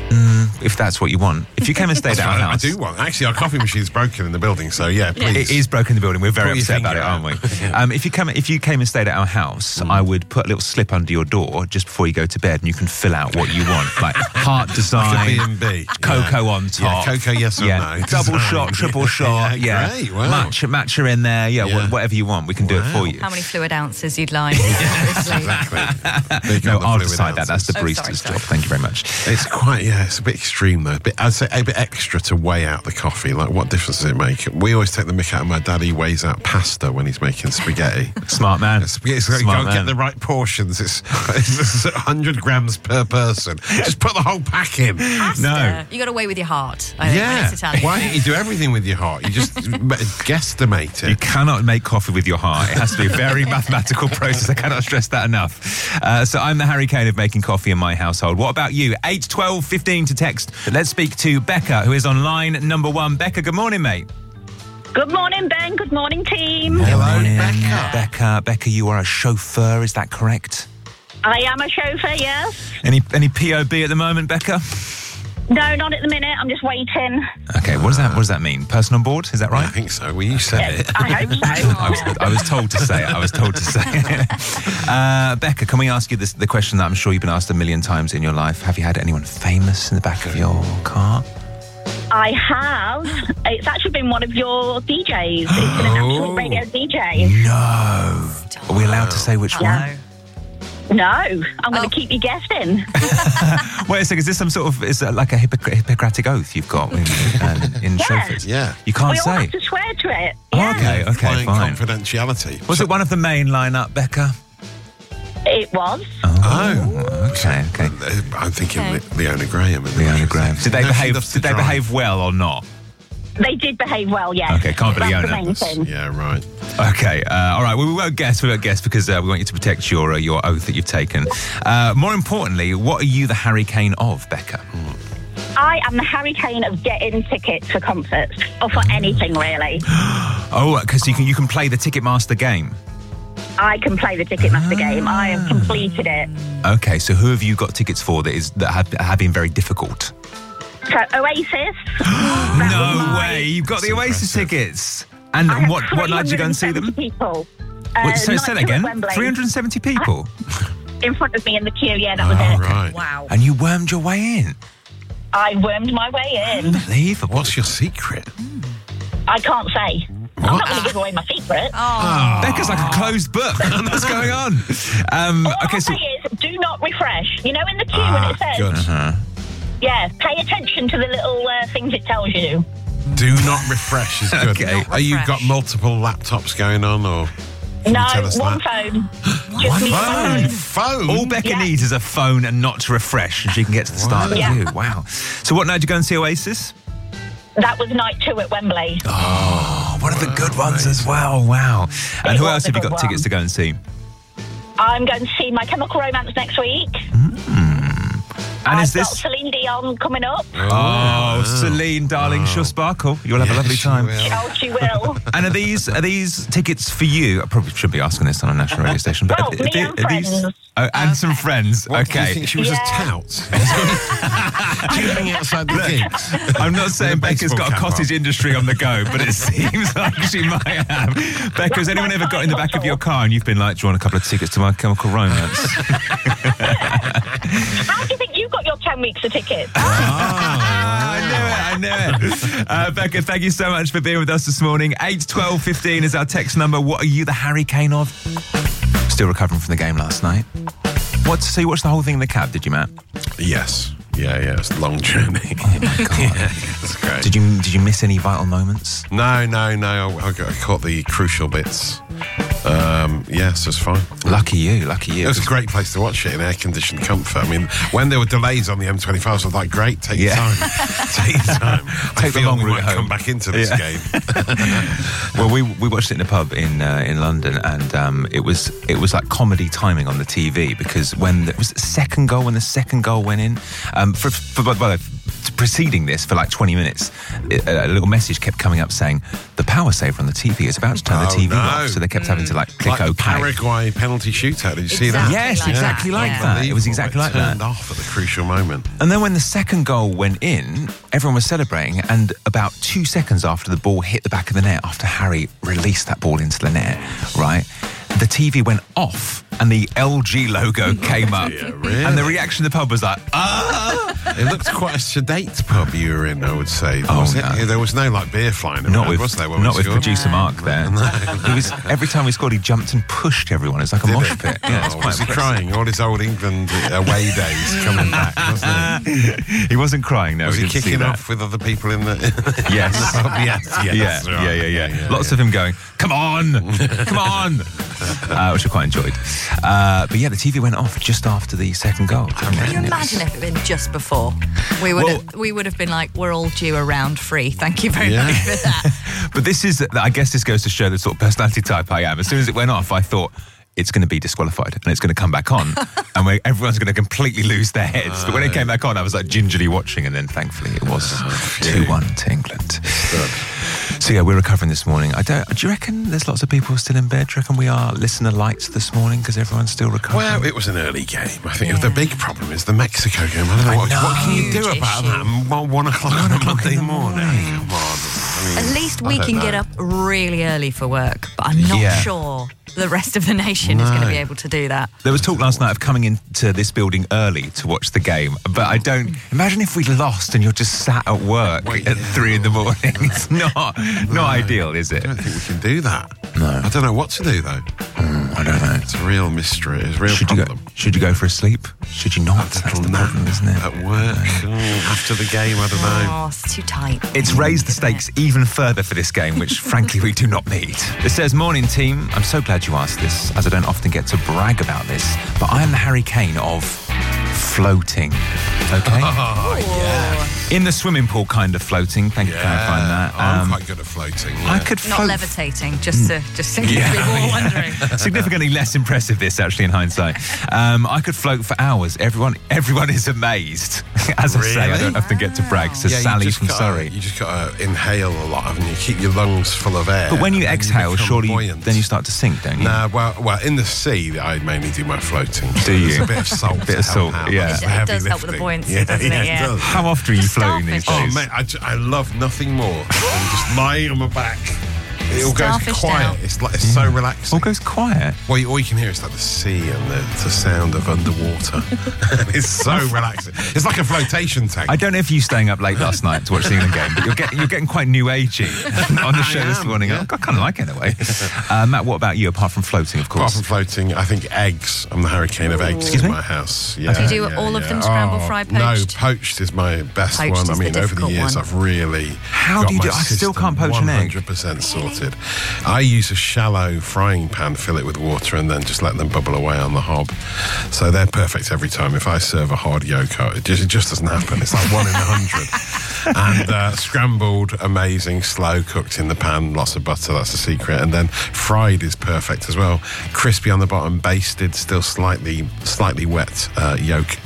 If that's what you want. If you came and stayed at our I, I house. do want. Actually, our coffee machine's broken in the building, so yeah, please. It is broken in the building. We're very Put your upset about finger it, aren't we? out. um, if you come, if you came and stayed at our house, I would put a little slip under your door just before you go to bed, and you can fill out what you want, like heart design, Like a B and B. cocoa Yeah. on top, Yeah, cocoa, yes or yeah, no. double Design. shot, triple shot, Yeah, yeah, great, wow. matcha, matcha in there, yeah, Yeah. wh- whatever you want, we can do it for you. How many fluid ounces you'd like? obviously. Big No, on the I'll fluid decide that. That's the Oh, sorry, barista's sorry. job. Thank you very much. It's quite, yeah, it's a bit extreme though. But I'd say a bit extra to weigh out the coffee. Like, what difference does it make? We always take the mick out of my dad. He weighs out pasta when he's making spaghetti. Smart man. It's, it's like, Smart go man. get the right portions. It's, it's one hundred grams per person. Just put the whole pack in. No. You got to weigh with your heart. I think, when Yeah. it's Italian. Why don't you do everything with your heart? You just guesstimate You it. cannot make coffee with your heart. It has to be a very mathematical process. I cannot stress that enough. Uh, so I'm the Harry Kane of making coffee in my household. What about you? eight twelve fifteen to text. Let's speak to Becca, who is on line number one. Becca, good morning, mate. Good morning, Ben. Good morning, team. Hello, Morning, Becca. Becca, Becca, you are a chauffeur, is that correct? I am a chauffeur, yes. Any any P O B at the moment, Becca? No, not at the minute. I'm just waiting. Okay, what does that what does that mean? Person on board, is that I right? think so. Well, you said it. I hope so. I was, I was told to say it. I was told to say it. Uh, Becca, can we ask you this, the question that I'm sure you've been asked a million times in your life? Have you had anyone famous in the back of your car? I have. It's actually been one of your D Js. It's been an Oh. actual radio D J. No. Are we allowed to say which one? No. No, I'm going Oh. to keep you guessing. Wait a second, is this some sort of, is that like a Hippocr- Hippocratic oath you've got in, uh, in Yeah. chauffeurs? Yeah. You can't we all say. have to swear to it. Oh, Yeah, okay, okay, Flying fine. confidentiality. Was it one of the main lineup, Becca? it was. Oh. Okay, okay. I'm thinking Okay. Le- Leona Graham. isn't it? Leona Graham. Did they No, she behave? loves to Did they drive. behave well or not? They did behave well, yes. Okay, can't be the That's the owner. main thing. Yeah, right. Okay, uh, all right. Well, we won't guess. We won't guess because uh, we want you to protect your uh, your oath that you've taken. Uh, more importantly, what are you the Harry Kane of, Becca? I am the Harry Kane of getting tickets for concerts or for anything, really. Oh, because you can you can play the Ticketmaster game. I can play the Ticketmaster game. I have completed it. Okay, so who have you got tickets for that is that have, have been very difficult? So Oasis. No way! You've got the Oasis tickets. And I had what what night did you go and see them? People. Uh, What, say, say that night two at again. Wembley. three hundred seventy people. In front of me in the queue, yeah, that was Oh, it. right. Wow. And you wormed your way in. I wormed my way in. Unbelievable. What's your secret? I can't say. I'm not going to give away my secret. Oh. Becca's like a closed book. What's going on? Um, All okay, I'll so say is, do not refresh. You know, in the queue Ah, when it says, good. uh-huh. yeah, pay attention to the little uh, things it tells you. Do not refresh is good. Okay. Are you got multiple laptops going on, or can No, you tell us one that? phone. Just One me phone. Phone. All Becca Yeah. needs is a phone and not to refresh, and she can get to the start of Yeah. you. Wow. So what night did you go and see Oasis? That was night two at Wembley. Oh, one of the good ones as well. Wow. And It who was else a have you good got tickets one. to go and see? I'm going to see My Chemical Romance next week. And I've is got this... Celine Dion coming up. Oh, Celine, darling, she'll sparkle. You'll have a Yeah, lovely she time. will. Oh, she will. And are these are these tickets for you? I probably shouldn't be asking this on a national radio station, but Oh, are, me are, and are these? friends. Oh, and some friends. What, do you okay. think she was Yeah. a tout? Queuing outside the gigs. I'm not saying With a Becca's got a baseball cap cottage on. industry on the go, but it seems like she might have. Becca, has anyone ever got in the back of your car and you've been like, do you want a couple of tickets to My Chemical Romance? How do you think you got your ten weeks of tickets? I knew it, I knew it. Uh, Becca, thank you so much for being with us this morning. eight twelve fifteen is our text number. What are you the Harry Kane of? Still recovering from the game last night. What? So you watched the whole thing in the cab, did you, Matt? Yes. Yeah, yeah. It's a long journey. Oh my God. Yeah, it's great. Did you did you miss any vital moments? No, no, no. I, I, got, I caught the crucial bits. Um, yes, it's fine. Lucky you, lucky you. It was a great place to watch it in air-conditioned comfort. I mean, when there were delays on the M twenty-five, I was like, great, take Yeah. your time. Take your time. I Take the feel long we route might home. come back into this Yeah. game. Well, we we watched it in a pub in uh, in London, and um, it was it was like comedy timing on the T V because when it was the second goal, when the second goal went in, um, for, for by the way, preceding this for like twenty minutes, it, a little message kept coming up saying the power saver on the T V is about to turn the Oh, T V no. off, so they kept having to like click Like the OK. Paraguay penalty shootout. Did you see Exactly that? Yes, like exactly that, like yeah. that. It was exactly It like that. turned off at the crucial moment. And then when the second goal went in, everyone was celebrating, and about two seconds after the ball hit the back of the net, after Harry released that ball into the net, right, the T V went off and the L G logo came up. Yeah, really? And the reaction of the pub was like, ah! It looked quite a sedate pub you were in, I would say. Oh, was it? no. There was no like beer flying around, Not with, was there? When not we with scored? producer Mark there. He was, every time we scored, he jumped and pushed everyone. It was like a Did mosh he? pit. Yeah, it's Oh, quite was he impressive. crying? All his old England away days coming back, wasn't he? He wasn't crying, no. Was we he didn't see kicking that. off with other people in the... Yes. Oh, yes, yes. Yeah, right. yeah, yeah, yeah, Lots of him going, come on, come on, uh, which I quite enjoyed. Uh, but yeah, the T V went off just after the second goal. didn't it? Can you And it imagine was- if it had been just before? We would Well- have we would have been like, we're all due a round free. Thank you very Yeah. much for that. But this is, I guess this goes to show the sort of personality type I am. As soon as it went off, I thought, it's going to be disqualified and it's going to come back on and we, everyone's going to completely lose their heads. But when it came back on, I was like gingerly watching, and then thankfully it was two one to England. So yeah, we're recovering this morning. I don't. Do you reckon there's lots of people still in bed? Do you reckon we are listener lights this morning because everyone's still recovering? Well, it was an early game. I think the big problem is the Mexico game. I don't know, I what, know. what can you do Huge about issue. that? One, one o'clock on a Monday morning. Come on. I mean, At least I we don't can know. get up really early for work, but I'm not Yeah. sure the rest of the nation is going to No. be able to do that. There was talk last night of coming into this building early to watch the game, but I don't imagine if we lost and you're just sat at work Wait, at yeah. three in the morning. It's not not ideal, is it? I don't think we can do that. No. I don't know what to do though. I don't know. It's a real mystery. It's a real Should you problem. go? Should you go for a sleep? Should you not? A That's little the nap problem, isn't it? At work oh, after the game. I don't know. Oh, it's too tight. It's raised the stakes even further for this game, which frankly we do not need. It says, morning team, I'm so glad you asked this, as I don't often get to brag about this, but I am the Harry Kane of floating. Okay? Oh, yeah. In the swimming pool kind of floating. Thank you for clarifying that. I'm Um, quite good at floating. I yeah. could Not float. levitating, just to just in case Yeah, people were yeah. wondering. Significantly less impressive, this, actually, in hindsight. Um, I could float for hours. Everyone everyone is amazed. As I say, I Really? don't often get to brag, says Yeah, you Sally just from gotta- Surrey. You just got to inhale a lot, haven't you? Keep your lungs full of air. But when you and then exhale, become surely you- buoyant. then you start to sink, don't you? Nah, well, well, in the sea, I mainly do my floating. Do you? There's a bit of salt. Bit to of help salt, out. yeah. That's It- the it heavy does help with the lifting. buoyancy, yeah, doesn't it? yeah, Yeah. It does. How often are you floating these Oh, days? mate, I, ju- I love nothing more than just lying on my back. It all goes Starfished quiet. out. It's like it's so relaxing. All goes quiet. Well, you, all you can hear is like the sea and the, the sound of underwater. It's so relaxing. It's like a flotation tank. I don't know if you staying up late last night to watch the England game, but you're getting, you're getting quite new agey on the show I this am, morning. yeah. I kind of like it in a way. Uh, Matt, what about you, apart from floating, of Apart course? from floating, I think eggs. I'm the hurricane of eggs Excuse in me? my house. Yeah, Do you do yeah, all of yeah. them, scramble, Oh, fry, No, poached? poached is my best Poached one. is I the mean, over the difficult years, one. I've really How got do you my do- I still system can't poach an egg. one hundred percent sorted. I use a shallow frying pan, fill it with water, and then just let them bubble away on the hob. So they're perfect every time. If I serve a hard yolk, it just, it just doesn't happen. It's like one in a hundred. And uh, scrambled, amazing, slow cooked in the pan, lots of butter, that's the secret. And then fried is perfect as well. Crispy on the bottom, basted, still slightly slightly wet uh, yolk.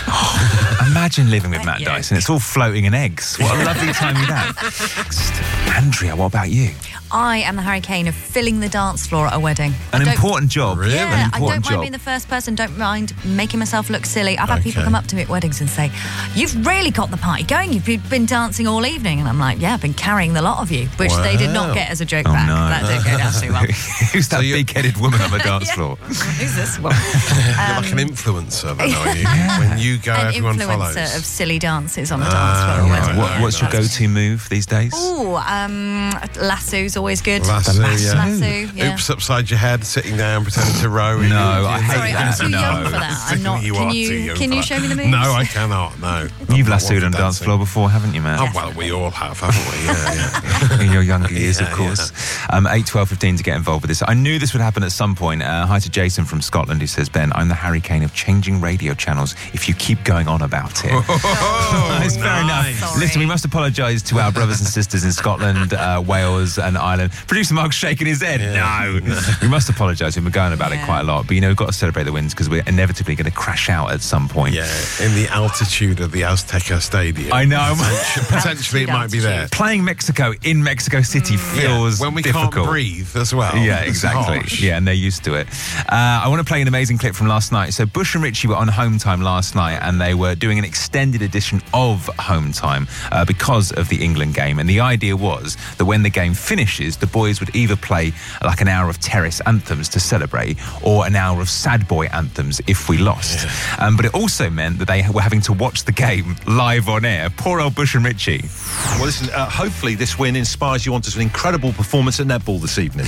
Imagine living with Matt Yeah. Dyson. It's all floating in eggs. What a lovely time you'd have. Andrea, what about you? I am the hurricane of filling the dance floor at a wedding. An I don't- important job. Really? Yeah, An I don't important mind job. being the first person, don't mind making myself look silly. I've had people Okay. come up to me at weddings and say, "You've really got the party going, you've been dancing all evening." And I'm like, "Yeah, I've been carrying the lot of you," which they did not Wow. get as a joke Oh, back. no. That didn't go down too well. Who's that So you- big-headed woman on the dance Yeah. floor? Who's this one? You're like an influencer, then, are you? When you go, An everyone influencer follows. of silly dances on the Ah, dance floor at a right, wedding. What, Yeah. what's your go-to move these days? Oh, um, lasso's always good. Lasso, yeah. Lasso, yeah. Oops upside your head, sitting down, pretending to row. No, I hate Sorry, I'm that. too no. young for that. I'm not. You Can are you? too young Can for you that. show me the moves? No, I cannot. No. You've I'm not lassoed one on for dance dancing. floor before, haven't you, Matt? Oh, well, we all have, haven't we? Yeah, yeah. In your younger years, of Yeah, course. Um, eight, twelve, fifteen to get involved with this. I knew this would happen at some point. Uh, hi to Jason from Scotland, who says, Ben, I'm the hurricane of changing radio channels if you keep going on about it. Oh, It's fair enough. Sorry. Listen, we must apologise to our brothers and sisters in Scotland, uh, Wales and Ireland. Producer Mark's shaking his head. No. We must apologise. We've been going about it Yeah. quite a lot. But, you know, we've got to celebrate the wins because we're inevitably going to crash out at some point. Yeah, in the altitude of the Azteca Stadium. I know. Potentially, potentially it might be there. Playing Mexico in Mexico City feels Yeah, when we difficult. can't breathe as well. Yeah, It's exactly. harsh. Yeah, and they're used to it. Uh, I want to play an amazing clip from last night. So Bush and Richie were on Home Time last night, and they were doing an extended edition of Home Time uh, because of the England game. And the idea was that when the game finishes, the boys would either play like an hour of terrace anthems to celebrate, or an hour of sad boy anthems if we lost. Yeah. Um, but it also meant that they were having to watch the game live on air. Poor old Bush and Richie. Well, listen, uh, hopefully this win inspires you onto an incredible performance at netball this evening.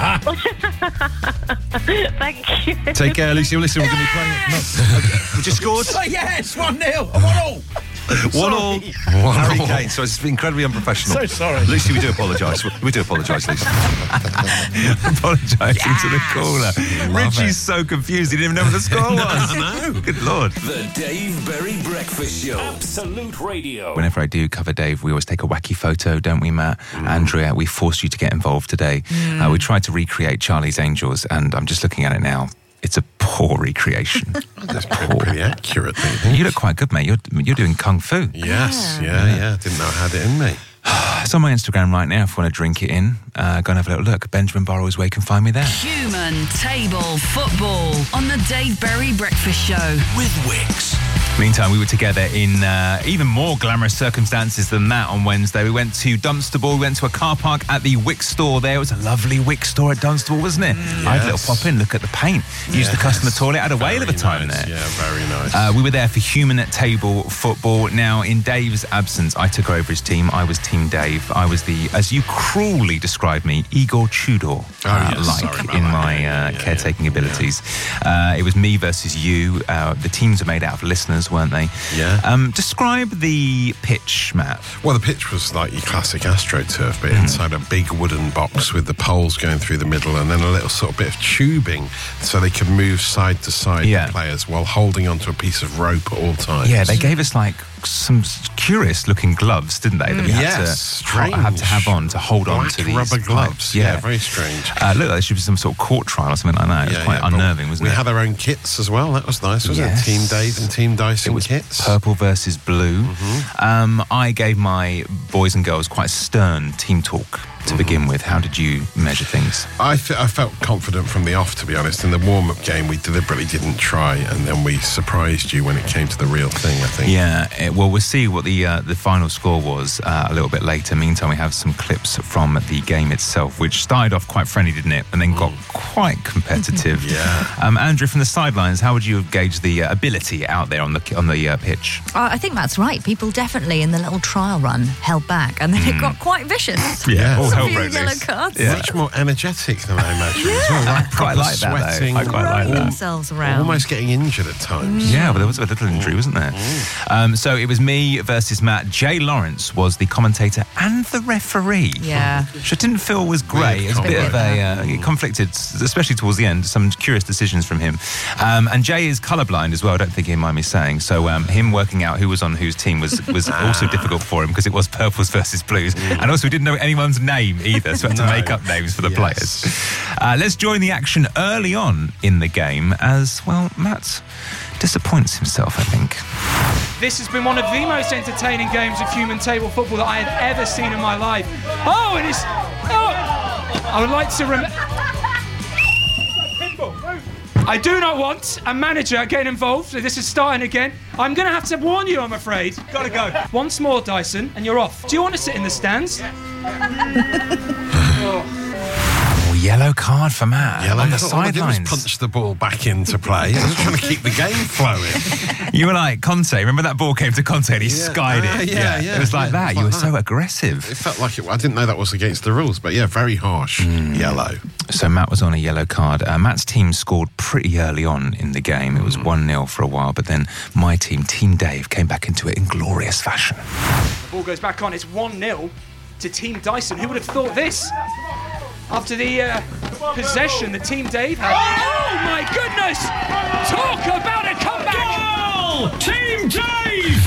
Thank you. Take care, Lucy. Listen, we're going to be playing... No, okay. We just scored? Yes, one nil, one all. One all. Harry Kane. So it's incredibly unprofessional. So sorry. Lucy, we do apologise. We do apologise, Lucy. Apologising yes. to the caller. Love Richie's it. so confused. He didn't even know what the score was. I know. Good Lord. The Dave Berry Breakfast Show. Absolute Radio. Whenever I do cover Dave, we always take a wacky photo, don't we, Matt? Mm. Andrea, we forced you to get involved today. Mm. Uh, we tried to recreate Charlie's Angels, and I'm just looking at it now. It's a poor recreation. That's pretty, pretty accurate. You look quite good, mate. You're you're doing kung fu. Yes, yeah, yeah. yeah. Didn't know I had it in me. It's on my Instagram right now if you want to drink it in. Uh, go and have a little look. Benjamin Burrow is where you can find me there. Human Table Football on the Dave Berry Breakfast Show. With Wix. Meantime, we were together in uh, even more glamorous circumstances than that on Wednesday. We went to Dunstable, we went to a car park at the Wix store there. It was a lovely Wix store at Dunstable, wasn't it? Mm, I had a little pop in, look at the paint. Used yes. the customer toilet, had a very whale of a time nice. there. Yeah, very nice. Uh, we were there for Human Table Football. Now, in Dave's absence, I took over his team. I was Team Dave. I was the, as you cruelly described me, Igor Tudor, oh, uh, yes. like Sorry in that. my uh, yeah, yeah, caretaking yeah. abilities. Uh, it was me versus you. Uh, the teams were made out of listeners, weren't they? Yeah. Um, describe the pitch, Matt. Well, the pitch was like your classic AstroTurf, but mm. inside a big wooden box with the poles going through the middle, and then a little sort of bit of tubing so they could move side to side, yeah. the players, while holding onto a piece of rope at all times. Yeah, they gave us like some curious-looking gloves, didn't they? That we had Yes, to ha- had to have on to hold on Black to these rubber gloves. pipes. Yeah, very strange. Uh, looked like there should be some sort of court trial or something like that. It was Yeah, quite yeah, but unnerving, wasn't we it? had our own kits as well. That was nice, wasn't Yes. it? Team Dave and Team Dyson It was kits. purple versus blue. Um, I gave my boys and girls quite stern team talk to begin with. How did you measure things? I, th- I felt confident from the off, to be honest. In the warm-up game, we deliberately didn't try, and then we surprised you when it came to the real thing, I think. Yeah, it, well, we'll see what the uh, the final score was uh, a little bit later. Meantime, we have some clips from the game itself, which started off quite friendly, didn't it? And then got quite competitive. Yeah. Um, Andrew, from the sidelines, how would you gauge the uh, ability out there on the on the uh, pitch? Uh, I think that's right. People definitely in the little trial run held back, and then it got quite vicious. Yeah, all Some hell few broke yellow loose. cards. Yeah. Much more energetic than I imagined as well. Like I quite proper like that, though. sweating. I quite like Throwing that. themselves around. Almost getting injured at times. Yeah, well, there was a little injury, wasn't there? Um, so it was me versus Matt. Jay Lawrence was the commentator and the referee. Yeah. Which I didn't feel was great. It was a bit of a uh, it conflicted, especially towards the end. Some curious decisions from him. Um, and Jay is colourblind as well. I don't think he'd mind me saying. So um, him working out who was on whose team was was also difficult for him because it was purples versus blues, and also we didn't know anyone's name either, so we had to No. make up names for the Yes. players. Uh, let's join the action early on in the game as well. Matt disappoints himself, I think. This has been one of the most entertaining games of human table football that I have ever seen in my life. Oh, it is. Oh, I would like to remember. I do not want a manager getting involved. So this is starting again. I'm going to have to warn you, I'm afraid. Gotta go. Once more, Dyson, and you're off. Do you want to sit in the stands? Oh. Oh, yellow card for Matt Yeah, on the all I did was sidelines. punch the ball back into play. I was trying to keep the game flowing. You were like Conte. Remember that ball came to Conte and he Yeah. skied Ah, it? yeah, yeah, It was like yeah, that. it You were was like so that. aggressive. It felt like it. I didn't know that was against the rules, but yeah, very harsh. Yellow. So Matt was on a yellow card. Uh, Matt's team scored pretty early on in the game. It was one nil for a while, but then my team, Team Dave, came back into it in glorious fashion. The ball goes back on. It's one nil to Team Dyson. Who would have thought this? After the uh, possession that Team Dave had. Oh my goodness! Talk about a comeback! Goal! Team Dave!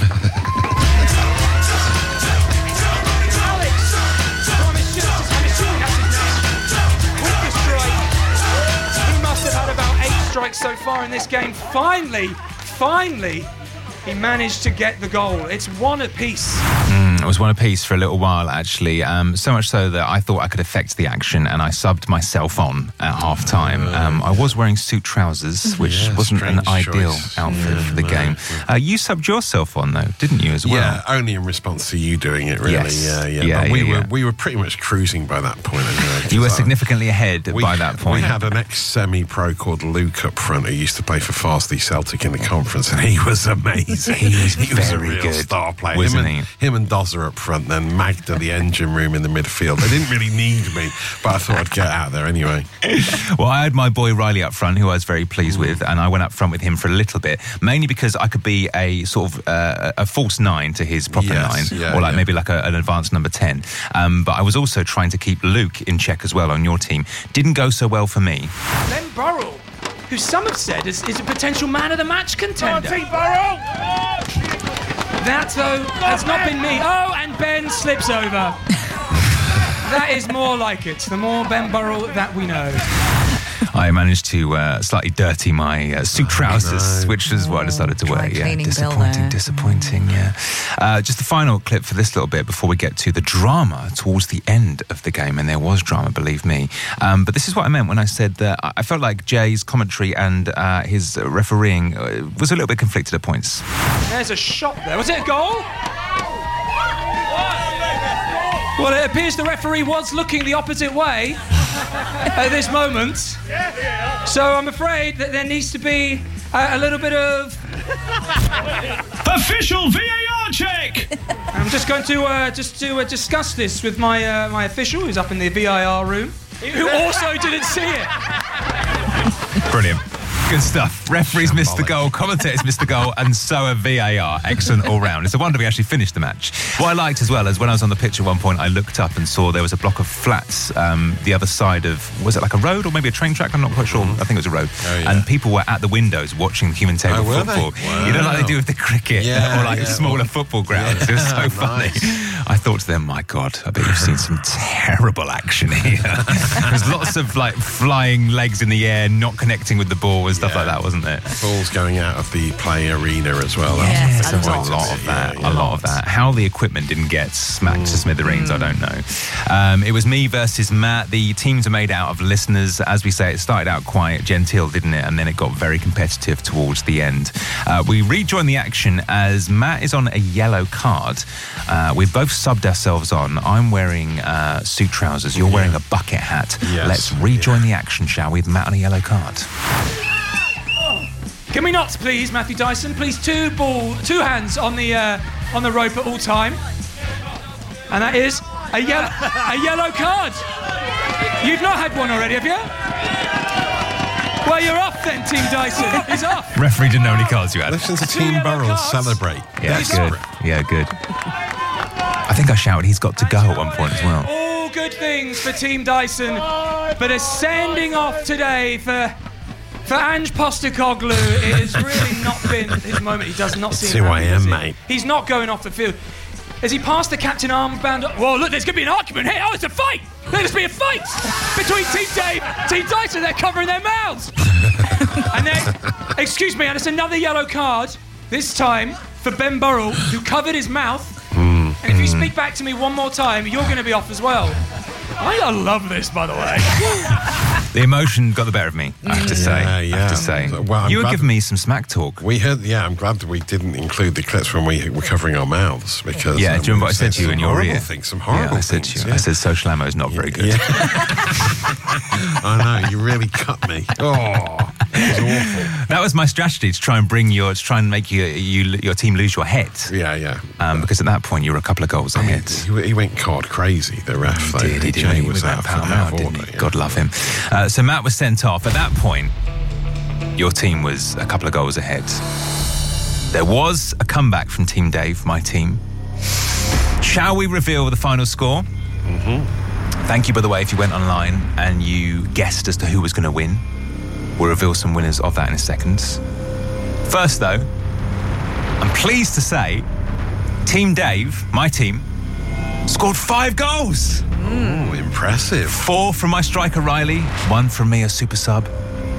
Alex! I'm assuming, I'm assuming that's his name. With the strike. He must have had about eight strikes so far in this game. Finally, finally, he managed to get the goal. It's one apiece. Mm, it was one apiece for a little while, actually. Um, so much so that I thought I could affect the action, and I subbed myself on at half time. Um, I was wearing suit trousers, which Yeah, wasn't an strange ideal choice. outfit Yeah, for the no, game. Uh, you subbed yourself on, though, didn't you, as well? Yeah, only in response to you doing it, really. Yes. Yeah, yeah. Yeah, but we yeah, were yeah. we were pretty much cruising by that point. Anyway, You were 'cause I- significantly ahead we, by that point. We had an ex-semi-pro called Luke up front who used to play for Farsley Celtic in the conference, and he was amazing. He was he was a very real good, star player. wasn't him, and, him and Dozzer up front, then Magda, the engine room in the midfield. They didn't really need me, but I thought I'd get out there anyway. Well, I had my boy Riley up front, who I was very pleased with, and I went up front with him for a little bit, mainly because I could be a sort of uh, a false nine to his proper Yes, nine, yeah, or like yeah. maybe like a, an advanced number ten. Um, but I was also trying to keep Luke in check as well on your team. Didn't go so well for me. Ben Burrell, who some have said is, is a potential man of the match contender. Team Burrell! That, though, has not been me. Oh, and Ben slips over. That is more like it. The more Ben Burrell that we know. I managed to uh, slightly dirty my uh, suit trousers, no. which is what I decided to Dry wear. Yeah, cleaning bill disappointing, there. disappointing. Yeah. Uh, just the final clip for this little bit before we get to the drama towards the end of the game, and there was drama, believe me. Um, but this is what I meant when I said that I felt like Jay's commentary and uh, his refereeing uh, was a little bit conflicted at points. There's a shot there. Was it a goal? Well, it appears the referee was looking the opposite way at this moment. So I'm afraid that there needs to be a, a little bit of Official V A R check! I'm just going to uh, just to uh, discuss this with my uh, my official who's up in the V A R room, who also didn't see it. Brilliant. Good stuff. Referees missed the goal, commentators missed the goal, and so have V A R. Excellent all round. It's a wonder we actually finished the match. What I liked as well is when I was on the pitch at one point, I looked up and saw there was a block of flats um, the other side of, was it like a road or maybe a train track? I'm not quite sure. I think it was a road. Oh, yeah. And people were at the windows watching human table Oh, were football. they? Wow. You know, like they do with the cricket Yeah, or like yeah. smaller football grounds. It was so funny. I thought to them, my God, I bet you've seen some terrible action here. There's lots of like flying legs in the air, not connecting with the ball and stuff like that, wasn't there? Balls going out of the play arena as well. Yeah, That's a a lot, lot of that. A lot of that. How the equipment didn't get smacked to smithereens, I don't know. Um, it was me versus Matt. The teams are made out of listeners. As we say, it started out quite genteel, didn't it? And then it got very competitive towards the end. Uh, we rejoin the action as Matt is on a yellow card. Uh, we've both subbed ourselves on. I'm wearing uh, suit trousers. You're wearing a bucket hat. Yes. Let's rejoin the action, shall we? With Matt on a yellow card. Can we not, please, Matthew Dyson? Please, two ball, two hands on the uh, on the rope at all time. And that is a yellow a yellow card. You've not had one already, have you? Well, you're off then, Team Dyson. He's off. Referee didn't know how many cards you had. Listen to Team Burrell celebrate. Yeah, Desperate. good. Yeah, good. I think I shouted, he's got to go at one point as well. All good things for Team Dyson, but a sending off today for for Ange Postecoglou. It has really not been his moment. He does not seem That's who I happy, am, does he? mate. He's not going off the field. Has he passed the captain armband? Whoa, look, there's going to be an argument here. Oh, it's a fight. There's be a fight between Team Dave, Team Dyson. They're covering their mouths. And then, excuse me, and it's another yellow card. This time for Ben Burrell, who covered his mouth. Mm. And if you speak back to me one more time, you're going to be off as well. I love this, by the way. The emotion got the better of me, I have to say. Yeah, I yeah. have to say. Well, I'm you were glad- giving me some smack talk. We heard, yeah, I'm glad that we didn't include the clips when we were covering our mouths because. Yeah, um, do you remember what I we said to you some in your horrible ear? Things, some horrible yeah, I said things. to you. yeah. I said social ammo is not very good. Yeah. I know, you really cut me. Oh, it was awful. That was my strategy, to try and bring your, to try and make you, you, your team lose your head. Yeah, yeah. Um, because at that point you were a couple of goals I mean, ahead. he, he went card crazy, the ref. He though. did, he did. Jay He was went out, pound out mouth, of didn't order. he? God love him. Uh, so Matt was sent off. At that point, your team was a couple of goals ahead. There was a comeback from Team Dave, my team. Shall we reveal the final score? Mm-hmm. Thank you, by the way, if you went online and you guessed as to who was going to win. We'll reveal some winners of that in a second. First, though, I'm pleased to say Team Dave, my team, scored five goals. Ooh, impressive. Four from my striker Riley, one from me, a super sub.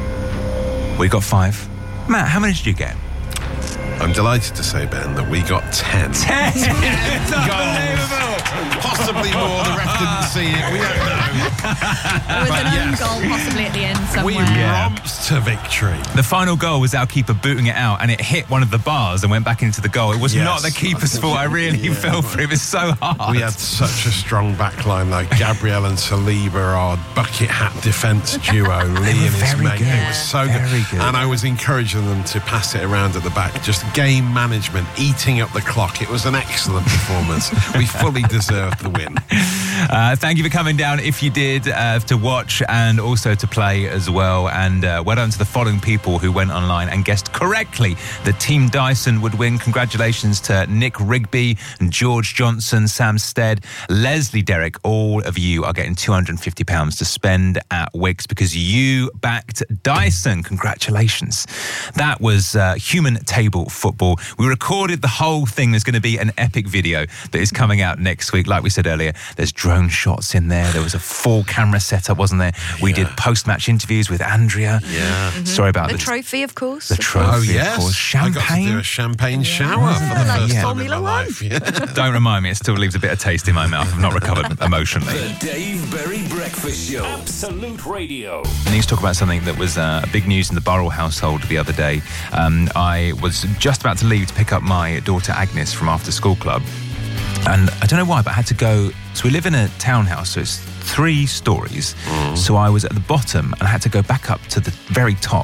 We got five. Matt, how many did you get? I'm delighted to say, Ben, that we got ten. Ten! It's unbelievable! Possibly more, the ref didn't see it, we don't know. There was But an yes, own goal possibly at the end somewhere. we romped to victory. The final goal was our keeper booting it out, and it hit one of the bars and went back into the goal. It was Yes. not the keeper's fault. I really Yeah. fell for it. It was so hard. We had such a strong backline, like Gabriel and Saliba, our bucket hat defence duo, Lee and his very mate. good. It was so Very good. good. And I was encouraging them to pass it around at the back. Just game management, eating up the clock. It was an excellent performance. We fully deserved the win. Uh, thank you for coming down, if you did, uh, to watch and also to play as well. And uh, well done to the following people who went online and guessed correctly that Team Dyson would win. Congratulations to Nick Rigby, George Johnson, Sam Stead, Leslie Derrick. All of you are getting two hundred fifty pounds to spend at Wix because you backed Dyson. Congratulations. That was uh, Human Table Football. We recorded the whole thing. There's going to be an epic video that is coming out next week. Like we said earlier, there's drone shots in there. There was a full camera setup, wasn't there? We did post-match interviews with Andrea. Yeah. Mhm. Sorry about the the trophy, of course. The of trophy, Oh, of yes. course. I got to Champagne. do a champagne shower for the like first Yeah. time in my Formula life. Yeah. Don't remind me, it still leaves a bit of taste in my mouth. I've not recovered emotionally. The Dave Berry Breakfast Show. Absolute Radio. I need to talk about something that was uh, big news in the Burrell household the other day. Um, I was just about to leave to pick up my daughter Agnes from after school club. And I don't know why, but I had to go. So we live in a townhouse, so it's three stories. So I was at the bottom and I had to go back up to the very top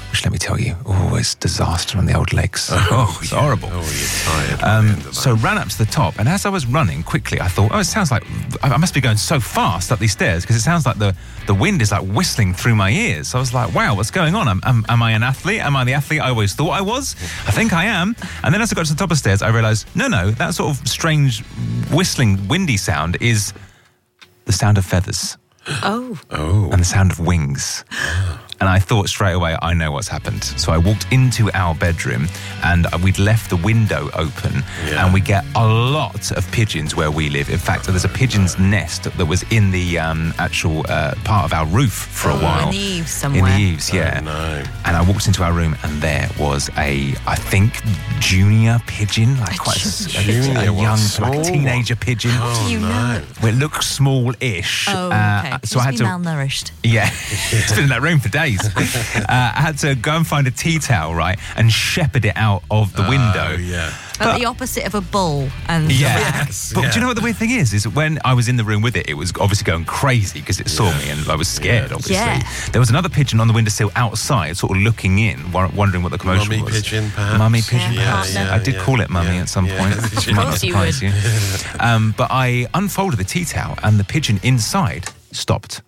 which, let me tell you, always disaster on the old legs. Oh, oh it's yeah. horrible. Oh, you're tired. Um, so ran up to the top, and as I was running quickly, I thought, oh, it sounds like I must be going so fast up these stairs because it sounds like the, the wind is like whistling through my ears. So I was like, wow, what's going on? Am, am, am I an athlete? Am I the athlete I always thought I was? I think I am. And then as I got to the top of the stairs, I realised, no, no, that sort of strange whistling, windy sound is the sound of feathers. Oh. Oh. And the sound of wings. And I thought straight away, I know what's happened. So I walked into our bedroom and we'd left the window open yeah. and we get a lot of pigeons where we live. In fact, there's a pigeon's nest that was in the um, actual uh, part of our roof for a oh, while. In the eaves somewhere. In the eaves, yeah. Oh, no. And I walked into our room and there was a, I think, junior pigeon, like a quite junior, a, a young, small like a teenager pigeon. Oh, do you no. know? Well, it looked small-ish. Oh, okay. Uh, so I had be to malnourished. Yeah, it's been in that room for days. uh, I had to go and find a tea towel, right, and shepherd it out of the window. Oh, yeah. But, but the opposite of a bull. And yeah. Yes, but yeah. do you know what the weird thing is? Is when I was in the room with it, it was obviously going crazy because it saw Yeah. me and I was scared, Yeah. obviously. Yeah. There was another pigeon on the windowsill outside, sort of looking in, wo- wondering what the commotion Mummy was. pigeon, perhaps? Mummy pigeon, Yeah, perhaps. yeah, I did yeah, call it mummy yeah, at some yeah. point. Of Might course you surprise would. you. um, but I unfolded the tea towel and the pigeon inside stopped.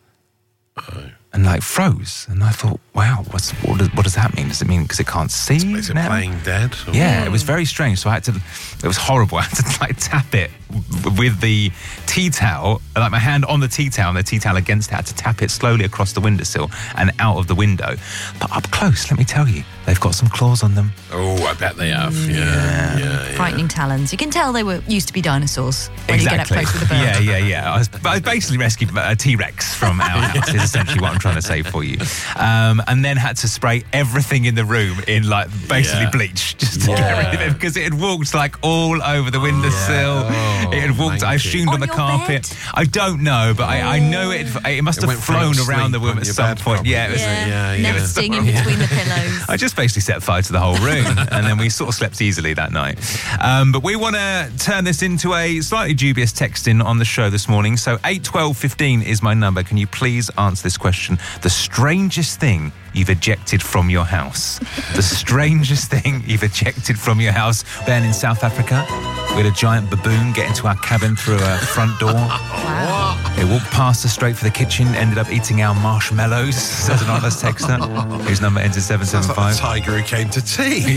Oh. And like froze, and I thought, "Wow, what's what does, what does that mean? Does it mean because it can't see?" Is it now? playing dead? Or? Yeah, it was very strange. So I had to. It was horrible. I had to like tap it with the tea towel, like my hand on the tea towel and the tea towel against it. I had to tap it slowly across the windowsill and out of the window. But up close, let me tell you, they've got some claws on them. Oh, I bet they have. Yeah, yeah, yeah. Frightening talons. You can tell they were used to be dinosaurs when Exactly. you get up close with a bird. Yeah, yeah, yeah. I, was, I basically rescued a T-Rex from our house. Is essentially what I'm trying to say for you. Um, and then had to spray everything in the room in like basically Yeah. bleach just to Yeah. get rid of it because it had walked like all over the windowsill. Oh, it had walked. I thank you. assumed on, On the your carpet. bed? I don't know, but I, I know it. It must It have went from flown sleep around the room on at your some bed, point. probably. Yeah, it was. Yeah, Yeah, yeah. nesting in between the pillows. I just basically set fire to the whole room and then we sort of slept easily that night. Um, but we want to turn this into a slightly dubious texting on the show this morning. So eight twelve fifteen is my number. Can you please answer this question? The strangest thing you've ejected from your house. The strangest thing you've ejected from your house. Ben, in South Africa, we had a giant baboon get into our cabin through a front door. Wow. It walked past us straight for the kitchen, ended up eating our marshmallows, says an anonymous texter, whose number ends in seven seven five. Sounds like the tiger who came to tea.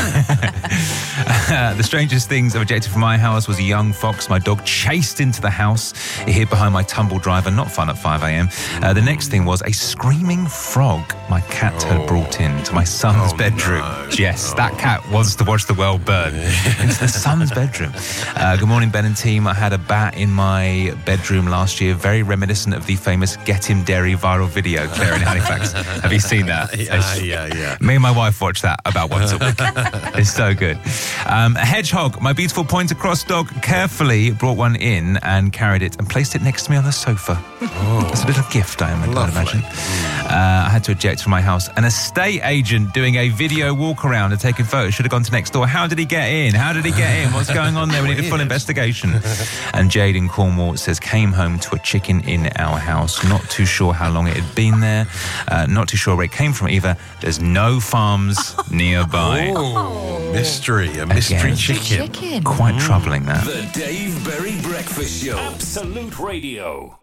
Yeah. The strangest things I've ejected from my house was a young fox. My dog chased into the house. It hid behind my tumble dryer. Not fun at five a.m. Uh, the next thing was a screaming frog my cat Oh. had brought into my son's Oh, bedroom. no. Yes, Oh. that cat wants to watch the world burn into the son's bedroom. Uh, good morning, Ben and team. I had a bat in my bedroom last year, very reminiscent of the famous Get Him Dairy viral video, Claire in Halifax. Have you seen that? Yeah, yeah, yeah. Me and my wife watch that about once a week. It's so good. Um, a hedgehog, my beautiful pointer cross dog, carefully brought one in and carried it and placed it next to me on the sofa. Oh, It's a little gift, I am, I'd lovely. imagine. Uh, I had to eject from my house. An estate agent doing a video walk around and taking photos should have gone to next door. How did he get in? How did he get in? What's going on there? We need a full Weird. investigation. And Jade in Cornwall says, came home to a chicken in our house. Not too sure how long it had been there. Uh, not too sure where it came from either. There's no farms nearby. Oh, mystery, a mystery Again. chicken. Chicken. Quite troubling, that. The Dave Berry Breakfast Show. Absolute Radio.